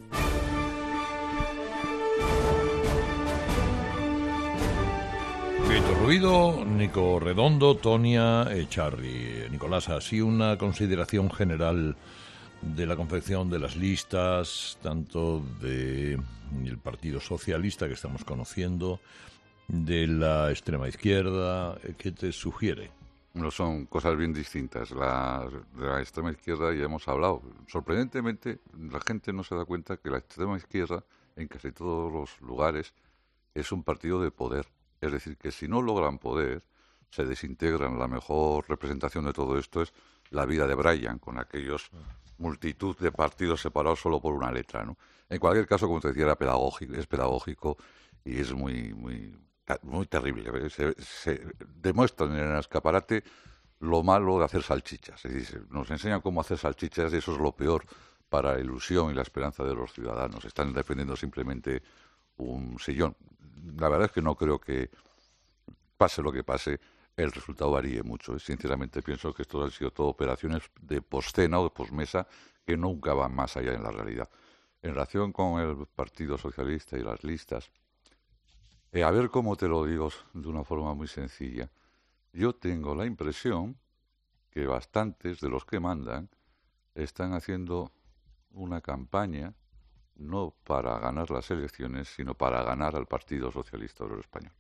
Víctor Ruido, Nico Redondo, Tonia Echarri. Nicolás, así una consideración general de la confección de las listas, tanto del Partido Socialista que estamos conociendo, de la extrema izquierda, ¿qué te sugiere?
No, son cosas bien distintas. De la extrema izquierda ya hemos hablado. Sorprendentemente, la gente no se da cuenta que la extrema izquierda, en casi todos los lugares, es un partido de poder. Es decir, que si no logran poder, se desintegran. La mejor representación de todo esto es la vida de Brian, con aquellos multitud de partidos separados solo por una letra, ¿no? En cualquier caso, como te decía, es pedagógico y es muy terrible. Se demuestra en el escaparate lo malo de hacer salchichas. Es decir, nos enseñan cómo hacer salchichas y eso es lo peor para la ilusión y la esperanza de los ciudadanos. Están defendiendo simplemente un sillón. La verdad es que no creo que, pase lo que pase, el resultado varíe mucho. Sinceramente pienso que esto han sido todo operaciones de poscena o de posmesa que nunca van más allá en la realidad. En relación con el Partido Socialista y las listas, a ver cómo te lo digo de una forma muy sencilla. Yo tengo la impresión que bastantes de los que mandan están haciendo una campaña no para ganar las elecciones, sino para ganar al Partido Socialista Obrero Español.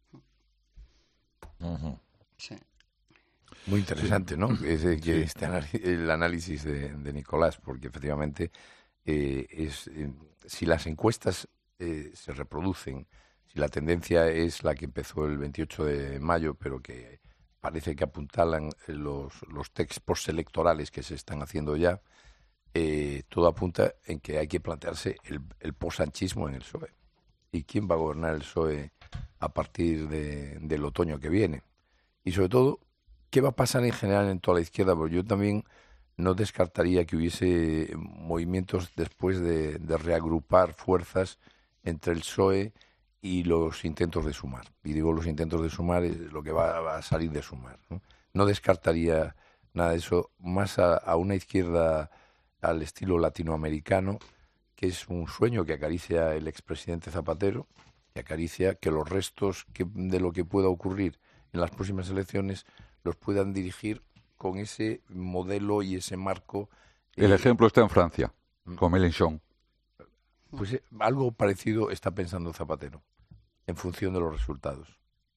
Sí. Muy interesante, ¿no? El análisis de Nicolás, porque efectivamente si las encuestas se reproducen, si la tendencia es la que empezó el 28 de mayo, pero que parece que apuntalan los textos postelectorales que se están haciendo ya, todo apunta en que hay que plantearse el posanchismo en el PSOE. ¿Y quién va a gobernar el PSOE a partir del otoño que viene? Y sobre todo, ¿qué va a pasar en general en toda la izquierda? Porque yo también no descartaría que hubiese movimientos después de reagrupar fuerzas entre el PSOE y los intentos de Sumar. Y digo los intentos de Sumar es lo que va a salir de Sumar, ¿no? No descartaría nada de eso, más a una izquierda al estilo latinoamericano, que es un sueño que acaricia el expresidente Zapatero, que acaricia que los restos de lo que pueda ocurrir en las próximas elecciones los puedan dirigir con ese modelo y ese marco.
El ejemplo está en Francia, con Mélenchon.
Pues algo parecido está pensando Zapatero, en función de los resultados.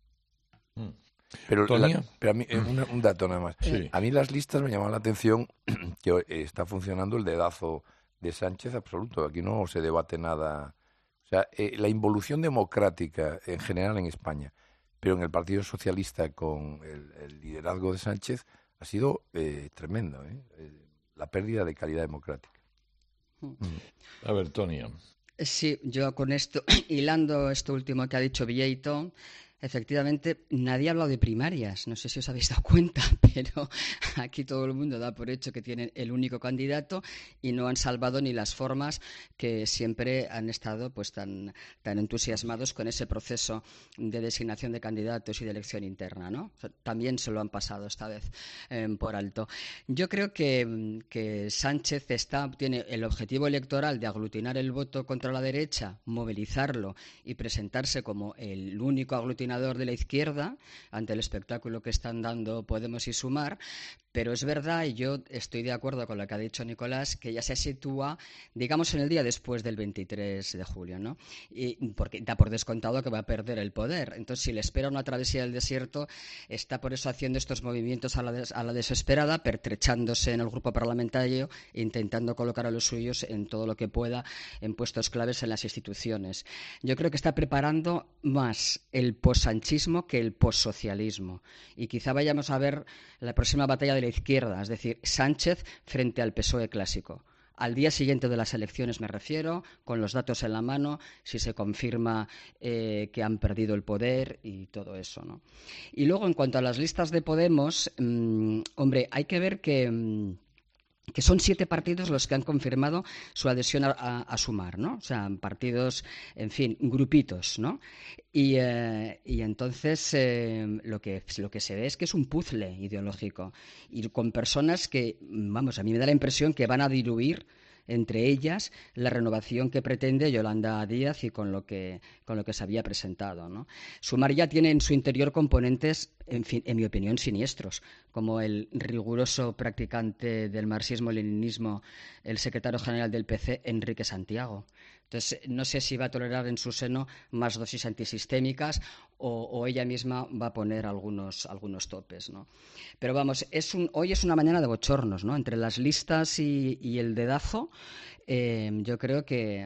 Pero a mí, un dato nada más. Sí. A mí las listas me llaman la atención que está funcionando el dedazo de Sánchez absoluto. Aquí no se debate nada. O sea, la involución democrática en general en España, pero en el Partido Socialista con el liderazgo de Sánchez ha sido tremendo. La pérdida de calidad democrática.
A ver, Tonia.
Sí, yo con esto, hilando esto último que ha dicho Vieito, efectivamente, nadie ha hablado de primarias. No sé si os habéis dado cuenta, pero aquí todo el mundo da por hecho que tienen el único candidato y no han salvado ni las formas que siempre han estado pues tan entusiasmados con ese proceso de designación de candidatos y de elección interna, ¿no? O sea, también se lo han pasado esta vez por alto. Yo creo que Sánchez tiene el objetivo electoral de aglutinar el voto contra la derecha, movilizarlo y presentarse como el único aglutinador ganador de la izquierda ante el espectáculo que están dando Podemos y Sumar, pero es verdad, y yo estoy de acuerdo con lo que ha dicho Nicolás, que ya se sitúa, digamos, en el día después del 23 de julio, ¿no? Y porque da por descontado que va a perder el poder. Entonces, si le espera una travesía del desierto, está por eso haciendo estos movimientos a la desesperada, pertrechándose en el grupo parlamentario, intentando colocar a los suyos en todo lo que pueda en puestos claves en las instituciones. Yo creo que está preparando más el possanchismo que el possocialismo. Y quizá vayamos a ver la próxima batalla de la izquierda, es decir, Sánchez frente al PSOE clásico. Al día siguiente de las elecciones me refiero, con los datos en la mano, si se confirma que han perdido el poder y todo eso, ¿no? Y luego, en cuanto a las listas de Podemos, hombre, hay que ver que son 7 partidos los que han confirmado su adhesión a Sumar, ¿no? O sea, partidos, en fin, grupitos, ¿no? Y entonces lo que se ve es que es un puzzle ideológico y con personas que, vamos, a mí me da la impresión que van a diluir entre ellas la renovación que pretende Yolanda Díaz y con lo que se había presentado, ¿no? Sumar ya tiene en su interior componentes, en fin, en mi opinión, siniestros, como el riguroso practicante del marxismo-leninismo, el secretario general del PC, Enrique Santiago. Entonces, no sé si va a tolerar en su seno más dosis antisistémicas o ella misma va a poner algunos topes, ¿no? Pero vamos, hoy es una mañana de bochornos, ¿no? Entre las listas y el dedazo, yo creo que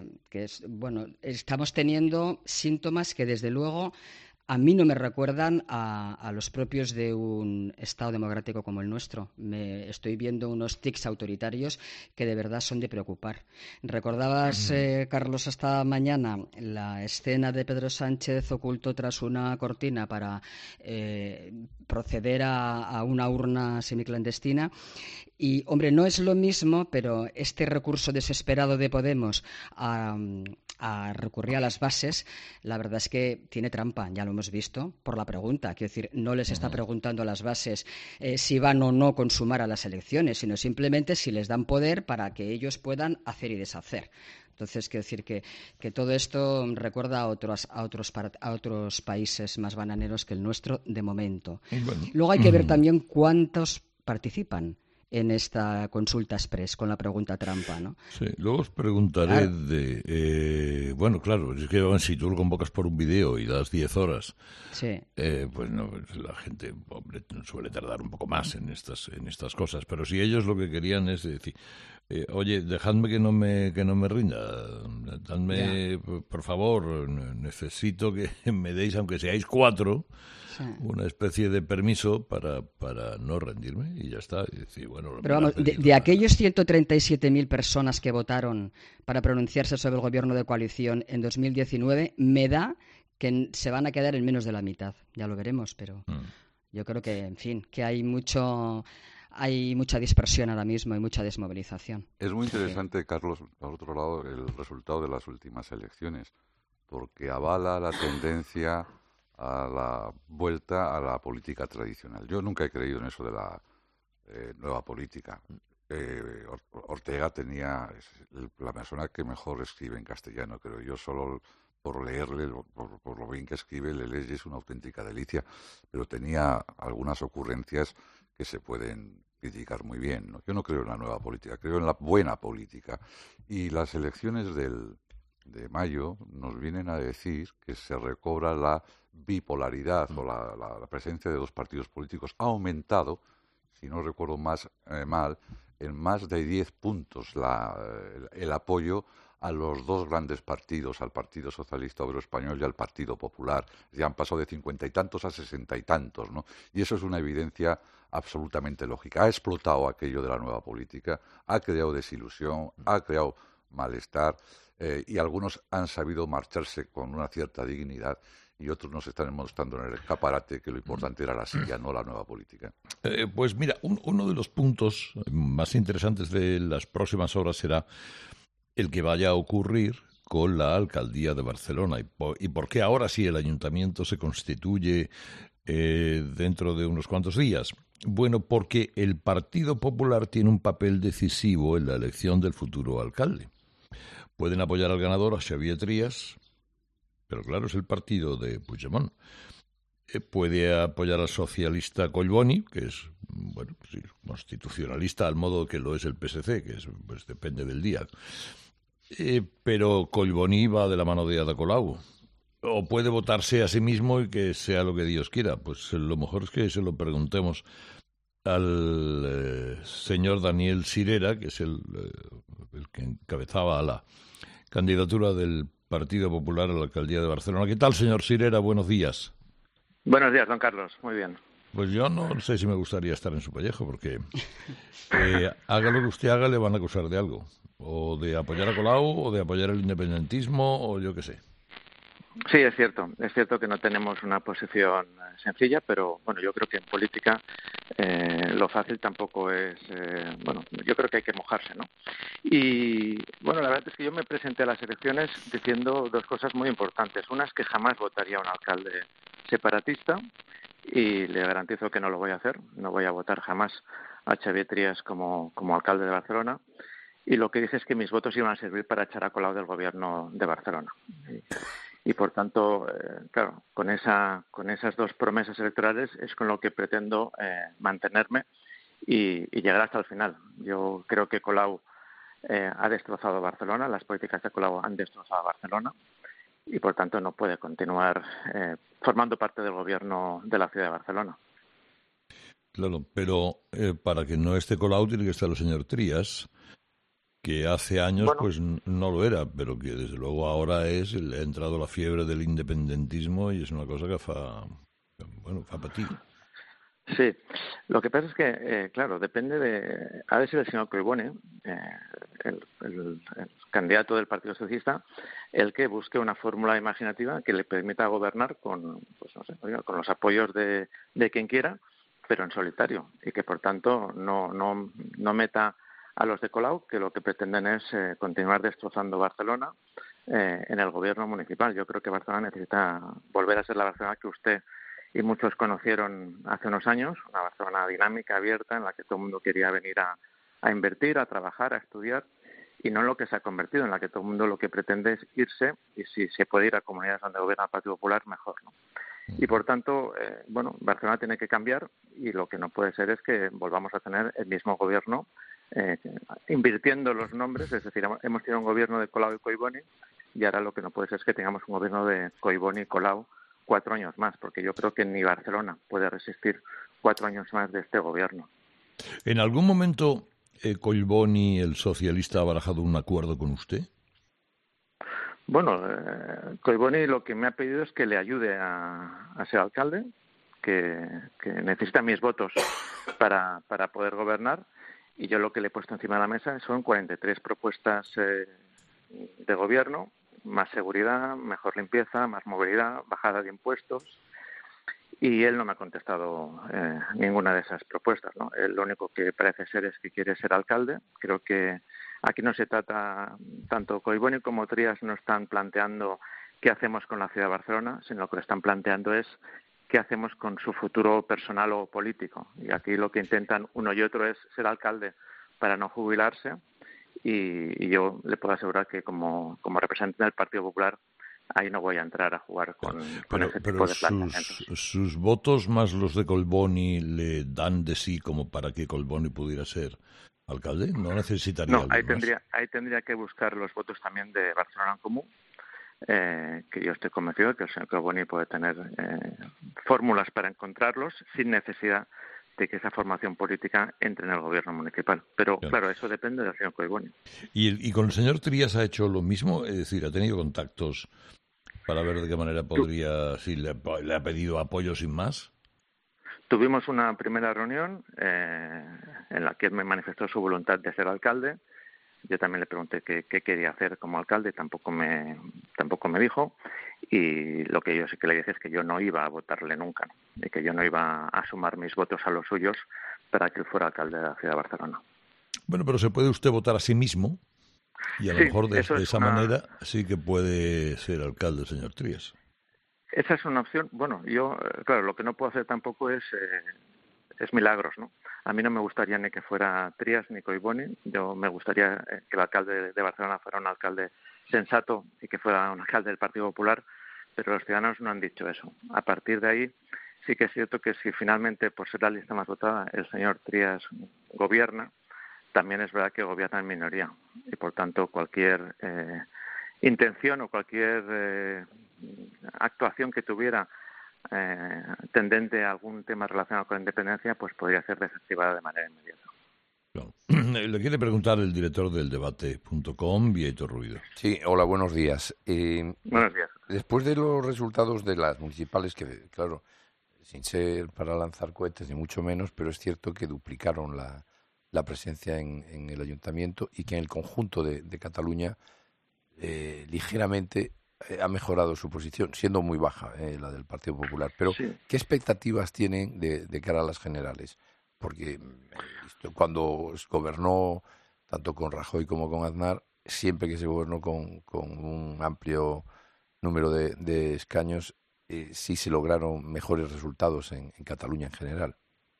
estamos teniendo síntomas que, desde luego, a mí no me recuerdan a los propios de un Estado democrático como el nuestro. Estoy viendo unos tics autoritarios que de verdad son de preocupar. ¿Recordabas, Carlos, esta mañana la escena de Pedro Sánchez oculto tras una cortina para proceder a una urna semiclandestina? Y, hombre, no es lo mismo, pero este recurso desesperado de Podemos a recurrir a las bases, la verdad es que tiene trampa, ya lo hemos visto, por la pregunta. Quiero decir, no les está preguntando a las bases si van o no con Sumar a las elecciones, sino simplemente si les dan poder para que ellos puedan hacer y deshacer. Entonces, quiero decir que todo esto recuerda a otros países más bananeros que el nuestro, de momento.
Bueno.
Luego hay que ver también cuántos participan en esta consulta express con la pregunta trampa, ¿no?
Sí, luego os preguntaré bueno, claro, es que si tú lo convocas por un video y das 10 horas,
sí.
Pues no, la gente, hombre, suele tardar un poco más en estas cosas, pero si ellos lo que querían es decir, oye, dejadme que no me rinda, dadme, por favor, necesito que me deis, aunque seáis 4, una especie de permiso para no rendirme y ya está. Y decir, bueno,
pero vamos, de aquellos 137.000 personas que votaron para pronunciarse sobre el gobierno de coalición en 2019, me da que se van a quedar en menos de la mitad. Ya lo veremos, pero yo creo que, en fin, que hay mucha dispersión ahora mismo y mucha desmovilización.
Es muy interesante, Carlos, por otro lado, el resultado de las últimas elecciones, porque avala la tendencia a la vuelta a la política tradicional. Yo nunca he creído en eso de la nueva política. Ortega es la persona que mejor escribe en castellano, creo yo. Solo por leerle, por lo bien que escribe, le lees y es una auténtica delicia, pero tenía algunas ocurrencias que se pueden criticar muy bien, ¿no? Yo no creo en la nueva política, creo en la buena política. Y las elecciones de mayo nos vienen a decir que se recobra la bipolaridad o la presencia de 2 partidos políticos. Ha aumentado, si no recuerdo mal, en más de 10 puntos el apoyo a los 2 grandes partidos, al Partido Socialista Obrero Español y al Partido Popular. Ya han pasado de 50 y tantos a 60 y tantos, ¿no? Y eso es una evidencia absolutamente lógica. Ha explotado aquello de la nueva política, ha creado desilusión, ha creado malestar, y algunos han sabido marcharse con una cierta dignidad y otros nos están mostrando en el escaparate que lo importante era la silla, no la nueva política.
Pues mira, uno de los puntos más interesantes de las próximas horas será el que vaya a ocurrir con la alcaldía de Barcelona. ¿Y por qué ahora sí el ayuntamiento se constituye dentro de unos cuantos días? Bueno, porque el Partido Popular tiene un papel decisivo en la elección del futuro alcalde. Pueden apoyar al ganador, a Xavier Trias, pero claro, es el partido de Puigdemont. puede apoyar al socialista Collboni, que es, bueno, sí, constitucionalista al modo que lo es el PSC, que es, pues depende del día. Pero Collboni va de la mano de Ada Colau. O puede votarse a sí mismo y que sea lo que Dios quiera. Pues lo mejor es que se lo preguntemos al señor Daniel Sirera, que es el que encabezaba a la candidatura del Partido Popular a la alcaldía de Barcelona. ¿Qué tal, señor Sirera? Buenos días.
Buenos días, don Carlos. Muy bien.
Pues yo no sé si me gustaría estar en su pellejo, porque haga lo que usted haga, le van a acusar de algo. O de apoyar a Colau, o de apoyar el independentismo, o yo qué sé.
Sí, es cierto que no tenemos una posición sencilla, pero bueno, yo creo que en política lo fácil tampoco es, bueno, yo creo que hay que mojarse, ¿no? Y bueno, la verdad es que yo me presenté a las elecciones diciendo dos cosas muy importantes. Una es que jamás votaría a un alcalde separatista, y le garantizo que no lo voy a hacer. No voy a votar jamás a Xavier Trias como alcalde de Barcelona. Y lo que dije es que mis votos iban a servir para echar a Colau del gobierno de Barcelona. Y por tanto, claro, con esas dos promesas electorales es con lo que pretendo mantenerme y llegar hasta el final. Yo creo que Colau ha destrozado Barcelona, las políticas de Colau han destrozado Barcelona y por tanto no puede continuar formando parte del gobierno de la ciudad de Barcelona.
Claro, pero para que no esté Colau tiene que estar el señor Trias, que hace años pues no lo era, pero que desde luego ahora le ha entrado la fiebre del independentismo y es una cosa que fa para ti.
Sí, lo que pasa es que, claro, depende de... Ha de ser el señor Collboni, el candidato del Partido Socialista, el que busque una fórmula imaginativa que le permita gobernar con, pues no sé, con los apoyos de quien quiera, pero en solitario, y que por tanto no meta a los de Colau, que lo que pretenden es continuar destrozando Barcelona en el gobierno municipal. Yo creo que Barcelona necesita volver a ser la Barcelona que usted y muchos conocieron hace unos años, una Barcelona dinámica, abierta, en la que todo el mundo quería venir a invertir, a trabajar, a estudiar, y no en lo que se ha convertido, en la que todo el mundo lo que pretende es irse, y si se puede ir a comunidades donde gobierna el Partido Popular, mejor, ¿no? Y por tanto, Barcelona tiene que cambiar, y lo que no puede ser es que volvamos a tener el mismo gobierno invirtiendo los nombres, es decir, hemos tenido un gobierno de Colau y Collboni, y ahora lo que no puede ser es que tengamos un gobierno de Collboni y Colau 4 años más, porque yo creo que ni Barcelona puede resistir 4 años más de este gobierno.
¿En algún momento Collboni, el socialista, ha barajado un acuerdo con usted?
Bueno, Collboni lo que me ha pedido es que le ayude a ser alcalde, que necesita mis votos para poder gobernar, y yo lo que le he puesto encima de la mesa son 43 propuestas de gobierno, más seguridad, mejor limpieza, más movilidad, bajada de impuestos, y él no me ha contestado ninguna de esas propuestas, ¿no? Él lo único que parece ser es que quiere ser alcalde. Creo que aquí no se trata, tanto Collboni como Trias no están planteando qué hacemos con la ciudad de Barcelona, sino que lo están planteando es qué hacemos con su futuro personal o político. Y aquí lo que intentan uno y otro es ser alcalde para no jubilarse, y yo le puedo asegurar que como representante del Partido Popular ahí no voy a entrar a jugar con ese tipo de planteamientos.
¿Sus votos más los de Collboni le dan de sí como para que Collboni pudiera ser alcalde? ¿No necesitaría
No, ahí tendría que buscar los votos también de Barcelona en Comú, que yo estoy convencido de que el señor Collboni puede tener fórmulas para encontrarlos sin necesidad de que esa formación política entre en el gobierno municipal. Pero claro, eso depende del señor Collboni.
¿Y con el señor Trias ha hecho lo mismo? Es decir, ¿ha tenido contactos para ver de qué manera podría, si le ha pedido apoyo sin más?
Tuvimos una primera reunión en la que él me manifestó su voluntad de ser alcalde. Yo también le pregunté qué quería hacer como alcalde, tampoco me dijo, y lo que yo sí que le dije es que yo no iba a votarle nunca, y que yo no iba a sumar mis votos a los suyos para que él fuera alcalde de la ciudad de Barcelona.
Bueno, pero se puede usted votar a sí mismo, y a lo mejor de esa manera sí que puede ser alcalde el señor Trias.
Esa es una opción. Bueno, yo, claro, lo que no puedo hacer tampoco es milagros, ¿no? A mí no me gustaría ni que fuera Trias ni Collboni. Yo me gustaría que el alcalde de Barcelona fuera un alcalde sensato y que fuera un alcalde del Partido Popular, pero los ciudadanos no han dicho eso. A partir de ahí, sí que es cierto que si finalmente, por ser la lista más votada, el señor Trías gobierna, también es verdad que gobierna en minoría. Y, por tanto, cualquier intención o cualquier actuación que tuviera tendente a algún tema relacionado con la independencia, pues podría ser desactivada de manera inmediata.
Claro. Le quiere preguntar el director del debate.com, Vieito Ruido.
Sí, hola, buenos días.
Buenos días.
Después de los resultados de las municipales, que claro, sin ser para lanzar cohetes ni mucho menos, pero es cierto que duplicaron la presencia en el ayuntamiento y que en el conjunto de Cataluña ligeramente ha mejorado su posición, siendo muy baja la del Partido Popular. Pero, sí, ¿qué expectativas tienen de cara a las generales? Porque cuando gobernó tanto con Rajoy como con Aznar, siempre que se gobernó con un amplio número de escaños, sí se lograron mejores resultados en Cataluña en general.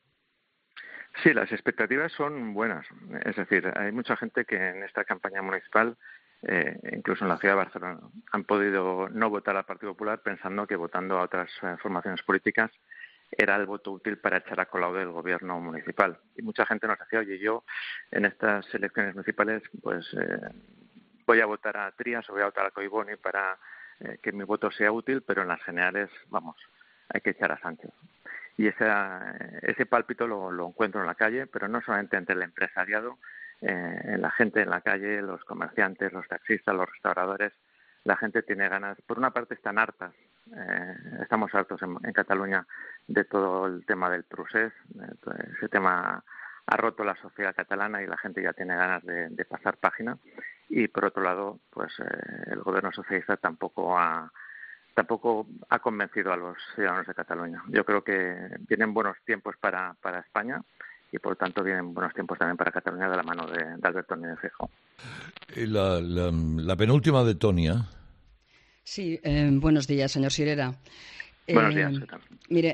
Sí, las expectativas son buenas. Es decir, hay mucha gente que en esta campaña municipal, incluso en la ciudad de Barcelona, han podido no votar al Partido Popular pensando que votando a otras formaciones políticas era el voto útil para echar a Colau del gobierno municipal. Y mucha gente nos decía, oye, yo en estas elecciones municipales pues voy a votar a Trías o voy a votar a Collboni para que mi voto sea útil, pero en las generales, vamos, hay que echar a Sánchez. Y ese pálpito lo encuentro en la calle, pero no solamente entre el empresariado, en la gente en la calle, los comerciantes, los taxistas, los restauradores. La gente tiene ganas, por una parte están hartas, estamos hartos en Cataluña de todo el tema del procés, ese tema ha roto la sociedad catalana y la gente ya tiene ganas de pasar página, y por otro lado, pues el gobierno socialista tampoco ha convencido a los ciudadanos de Cataluña. Yo creo que vienen buenos tiempos para España y por tanto vienen buenos tiempos también para Cataluña de la mano de Alberto Núñez Feijóo.
La penúltima de Tonia.
Sí, buenos días, señor Sirera.
Buenos días.
Mire,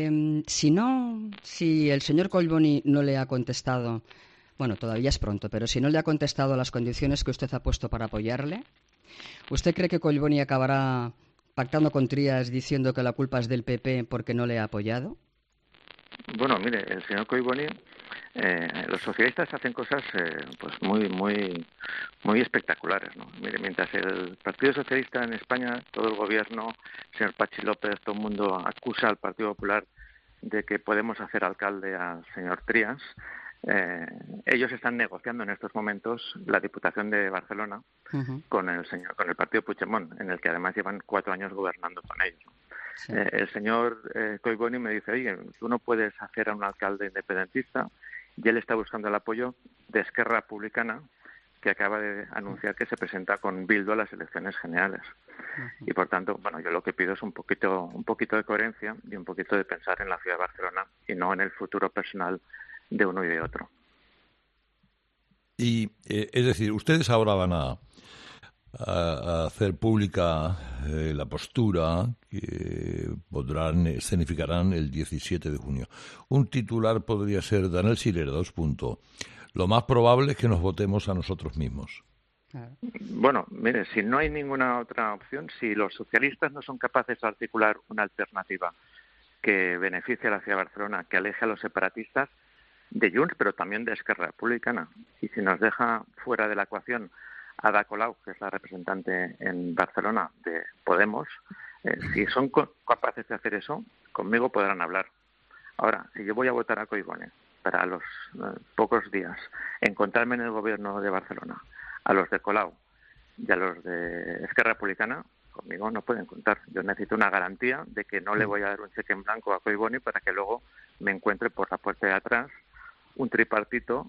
si el señor Collboni no le ha contestado, bueno, todavía es pronto, pero si no le ha contestado las condiciones que usted ha puesto para apoyarle, ¿usted cree que Collboni acabará pactando con Trías diciendo que la culpa es del PP porque no le ha apoyado?
Bueno, mire, el señor Collboni, los socialistas hacen cosas pues muy espectaculares, ¿no? Mire, mientras el Partido Socialista en España, todo el gobierno, el señor Pachi López, todo el mundo acusa al Partido Popular de que podemos hacer alcalde al señor Trías, ellos están negociando en estos momentos la Diputación de Barcelona con el partido Puigdemont, en el que además llevan 4 años gobernando con ellos, ¿no? Sí. El señor Collboni me dice, oye, tú no puedes hacer a un alcalde independentista, y él está buscando el apoyo de Esquerra Republicana, que acaba de anunciar que se presenta con Bildu a las elecciones generales. Y por tanto, bueno, yo lo que pido es un poquito de coherencia y un poquito de pensar en la ciudad de Barcelona y no en el futuro personal de uno y de otro.
Y es decir, ustedes ahora van a hacer pública la postura que escenificarán el 17 de junio. Un titular podría ser: Daniel Sirera, : lo más probable es que nos votemos a nosotros mismos.
Bueno, mire, si no hay ninguna otra opción, si los socialistas no son capaces de articular una alternativa que beneficie a la ciudad de Barcelona, que aleje a los separatistas de Junts, pero también de Esquerra Republicana, y si nos deja fuera de la ecuación Ada Colau, que es la representante en Barcelona de Podemos, si son capaces de hacer eso, conmigo podrán hablar. Ahora, si yo voy a votar a Collboni para los pocos días encontrarme en el gobierno de Barcelona a los de Colau y a los de Esquerra Republicana, conmigo no pueden contar. Yo necesito una garantía de que no le voy a dar un cheque en blanco a Collboni para que luego me encuentre por la puerta de atrás un tripartito,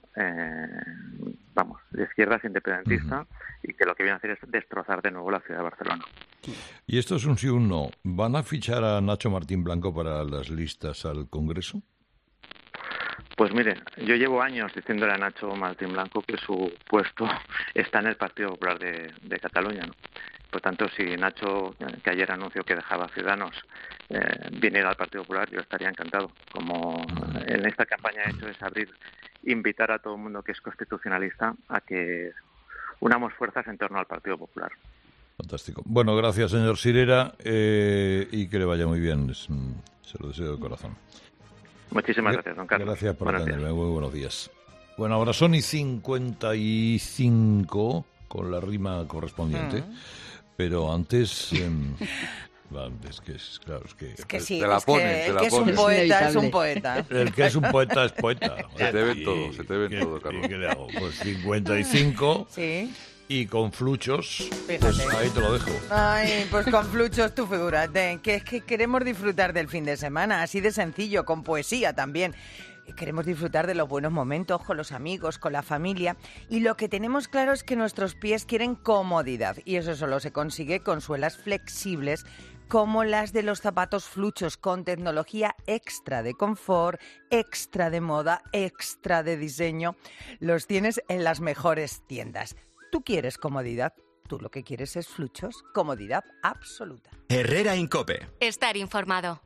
de izquierdas independentista, y que lo que viene a hacer es destrozar de nuevo la ciudad de Barcelona.
Y esto es un sí o un no. ¿Van a fichar a Nacho Martín Blanco para las listas al Congreso?
Pues mire, yo llevo años diciéndole a Nacho Martín Blanco que su puesto está en el Partido Popular de Cataluña, ¿no? Por tanto, si Nacho, que ayer anunció que dejaba Ciudadanos, viniera al Partido Popular, yo estaría encantado. Como en esta campaña he hecho es invitar a todo el mundo que es constitucionalista a que unamos fuerzas en torno al Partido Popular.
Fantástico. Bueno, gracias, señor Sirera, y que le vaya muy bien. Se lo deseo de corazón.
Muchísimas gracias, don Carlos.
Gracias por atenderme. Muy buenos días. Bueno, ahora son y 55 con la rima correspondiente, pero antes... Es que
sí,
te la pones,
el que es un poeta es un poeta.
El que es un poeta es poeta.
Se te ve todo, Carlos.
¿Qué le hago? Pues 55
sí.
Y con fluchos,
fíjate.
Pues ahí te lo dejo.
Ay, pues con fluchos tú figúrate, que es que queremos disfrutar del fin de semana, así de sencillo, con poesía también. Queremos disfrutar de los buenos momentos con los amigos, con la familia, y lo que tenemos claro es que nuestros pies quieren comodidad, y eso solo se consigue con suelas flexibles como las de los zapatos fluchos, con tecnología extra de confort, extra de moda, extra de diseño. Los tienes en las mejores tiendas. ¿Tú quieres comodidad? Tú lo que quieres es fluchos, comodidad absoluta.
Herrera Incope.
Estar informado.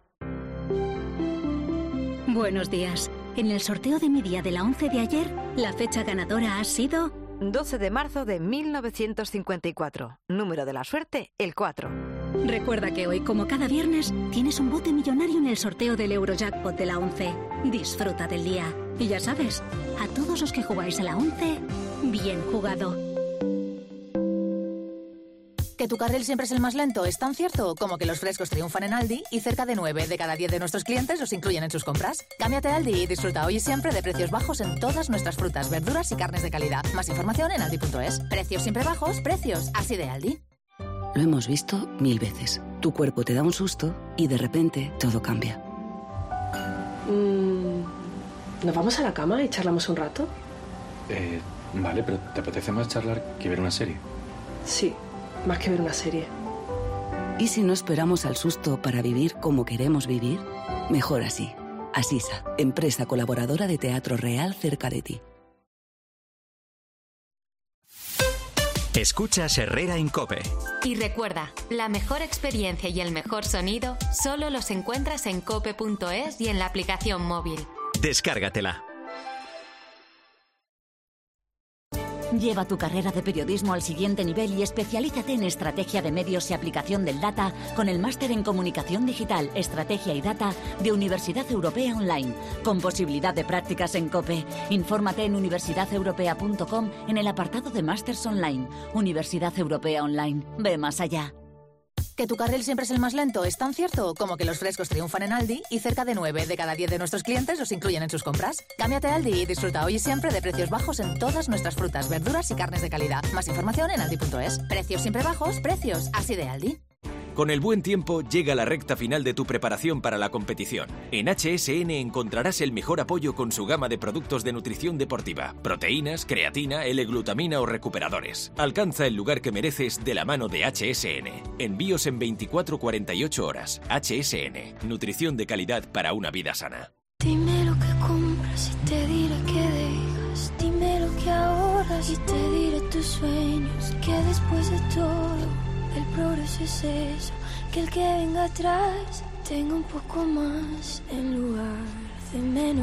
Buenos días. En el sorteo de mi día de la 11 de ayer, la fecha ganadora ha sido
12 de marzo de 1954. Número de la suerte, el 4.
Recuerda que hoy, como cada viernes, tienes un bote millonario en el sorteo del Eurojackpot de la 11. Disfruta del día. Y ya sabes, a todos los que jugáis a la 11, bien jugado.
¿Que tu carril siempre es el más lento? ¿Es tan cierto como que los frescos triunfan en Aldi y cerca de 9 de cada 10 de nuestros clientes los incluyen en sus compras? Cámbiate a Aldi y disfruta hoy y siempre de precios bajos en todas nuestras frutas, verduras y carnes de calidad. Más información en aldi.es. Precios siempre bajos, precios así de Aldi.
Lo hemos visto 1000 veces. Tu cuerpo te da un susto y de repente todo cambia.
¿Nos vamos a la cama y charlamos un rato?
Vale, pero ¿te apetece más charlar que ver una serie?
Sí, más que ver una serie.
¿Y si no esperamos al susto para vivir como queremos vivir? Mejor así. Asisa, empresa colaboradora de Teatro Real cerca de ti.
Escuchas Herrera Incope.
Y recuerda, la mejor experiencia y el mejor sonido solo los encuentras en cope.es y en la aplicación móvil.
Descárgatela.
Lleva tu carrera de periodismo al siguiente nivel y especialízate en estrategia de medios y aplicación del data con el máster en comunicación digital, estrategia y data de Universidad Europea Online, con posibilidad de prácticas en COPE. Infórmate en universidadeuropea.com en el apartado de másters online. Universidad Europea Online. Ve más allá.
¿Que tu carril siempre es el más lento? ¿Es tan cierto como que los frescos triunfan en Aldi y cerca de 9 de cada 10 de nuestros clientes los incluyen en sus compras? Cámbiate a Aldi y disfruta hoy y siempre de precios bajos en todas nuestras frutas, verduras y carnes de calidad. Más información en aldi.es. Precios siempre bajos, precios así de Aldi.
Con el buen tiempo llega la recta final de tu preparación para la competición. En HSN encontrarás el mejor apoyo con su gama de productos de nutrición deportiva, proteínas, creatina, L-glutamina o recuperadores. Alcanza el lugar que mereces de la mano de HSN. Envíos en 24-48 horas. HSN. Nutrición de calidad para una vida sana.
Dime lo que compras y te diré que dejas. Dime lo que ahorras y te diré tus sueños. Que después de todo el progreso es eso, que el que venga atrás tenga un poco más en lugar de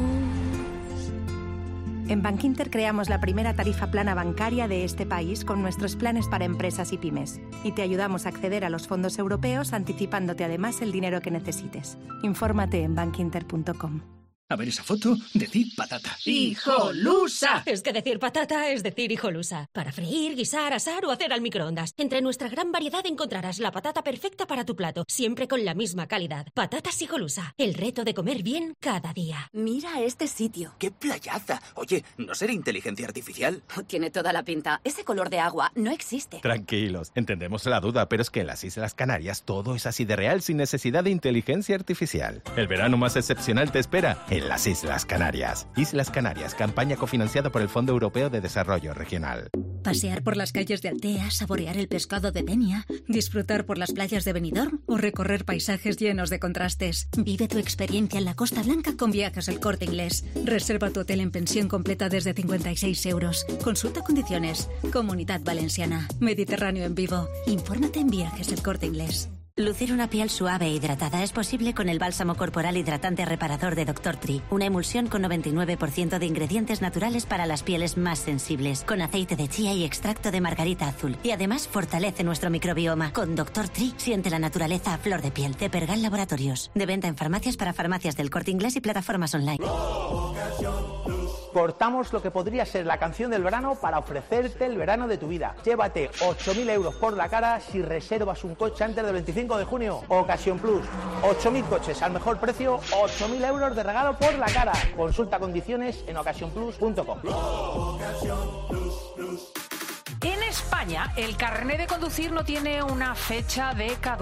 menos.
En Bankinter creamos la primera tarifa plana bancaria de este país con nuestros planes para empresas y pymes. Y te ayudamos a acceder a los fondos europeos anticipándote además el dinero que necesites. Infórmate en bankinter.com.
A ver esa foto, decir patata.
¡Hijolusa! Es que decir patata es decir hijolusa. Para freír, guisar, asar o hacer al microondas. Entre nuestra gran variedad encontrarás la patata perfecta para tu plato, siempre con la misma calidad. Patatas Hijolusa, el reto de comer bien cada día.
Mira este sitio.
¡Qué playaza! Oye, ¿no será inteligencia artificial?
Tiene toda la pinta. Ese color de agua no existe.
Tranquilos, entendemos la duda, pero es que en las Islas Canarias todo es así de real sin necesidad de inteligencia artificial. El verano más excepcional te espera en las Islas Canarias. Islas Canarias, campaña cofinanciada por el Fondo Europeo de Desarrollo Regional.
Pasear por las calles de Altea, saborear el pescado de Denia, disfrutar por las playas de Benidorm o recorrer paisajes llenos de contrastes. Vive tu experiencia en la Costa Blanca con Viajes El Corte Inglés. Reserva tu hotel en pensión completa desde 56 euros. Consulta condiciones. Comunidad Valenciana. Mediterráneo en vivo. Infórmate en Viajes El Corte Inglés. Lucir una piel suave e hidratada es posible con el bálsamo corporal hidratante reparador de Dr. Tree, una emulsión con 99% de ingredientes naturales para las pieles más sensibles, con aceite de chía y extracto de margarita azul. Y además fortalece nuestro microbioma. Con Dr. Tree siente la naturaleza a flor de piel. De Pergal Laboratorios. De venta en farmacias para farmacias del Corte Inglés y plataformas online.
Cortamos lo que podría ser la canción del verano para ofrecerte el verano de tu vida. Llévate 8.000 euros por la cara si reservas un coche antes del 25 de junio. Ocasión Plus. 8.000 coches al mejor precio, 8.000 euros de regalo por la cara. Consulta condiciones en ocasiónplus.com.
En España, el carné de conducir no tiene una fecha de caducidad.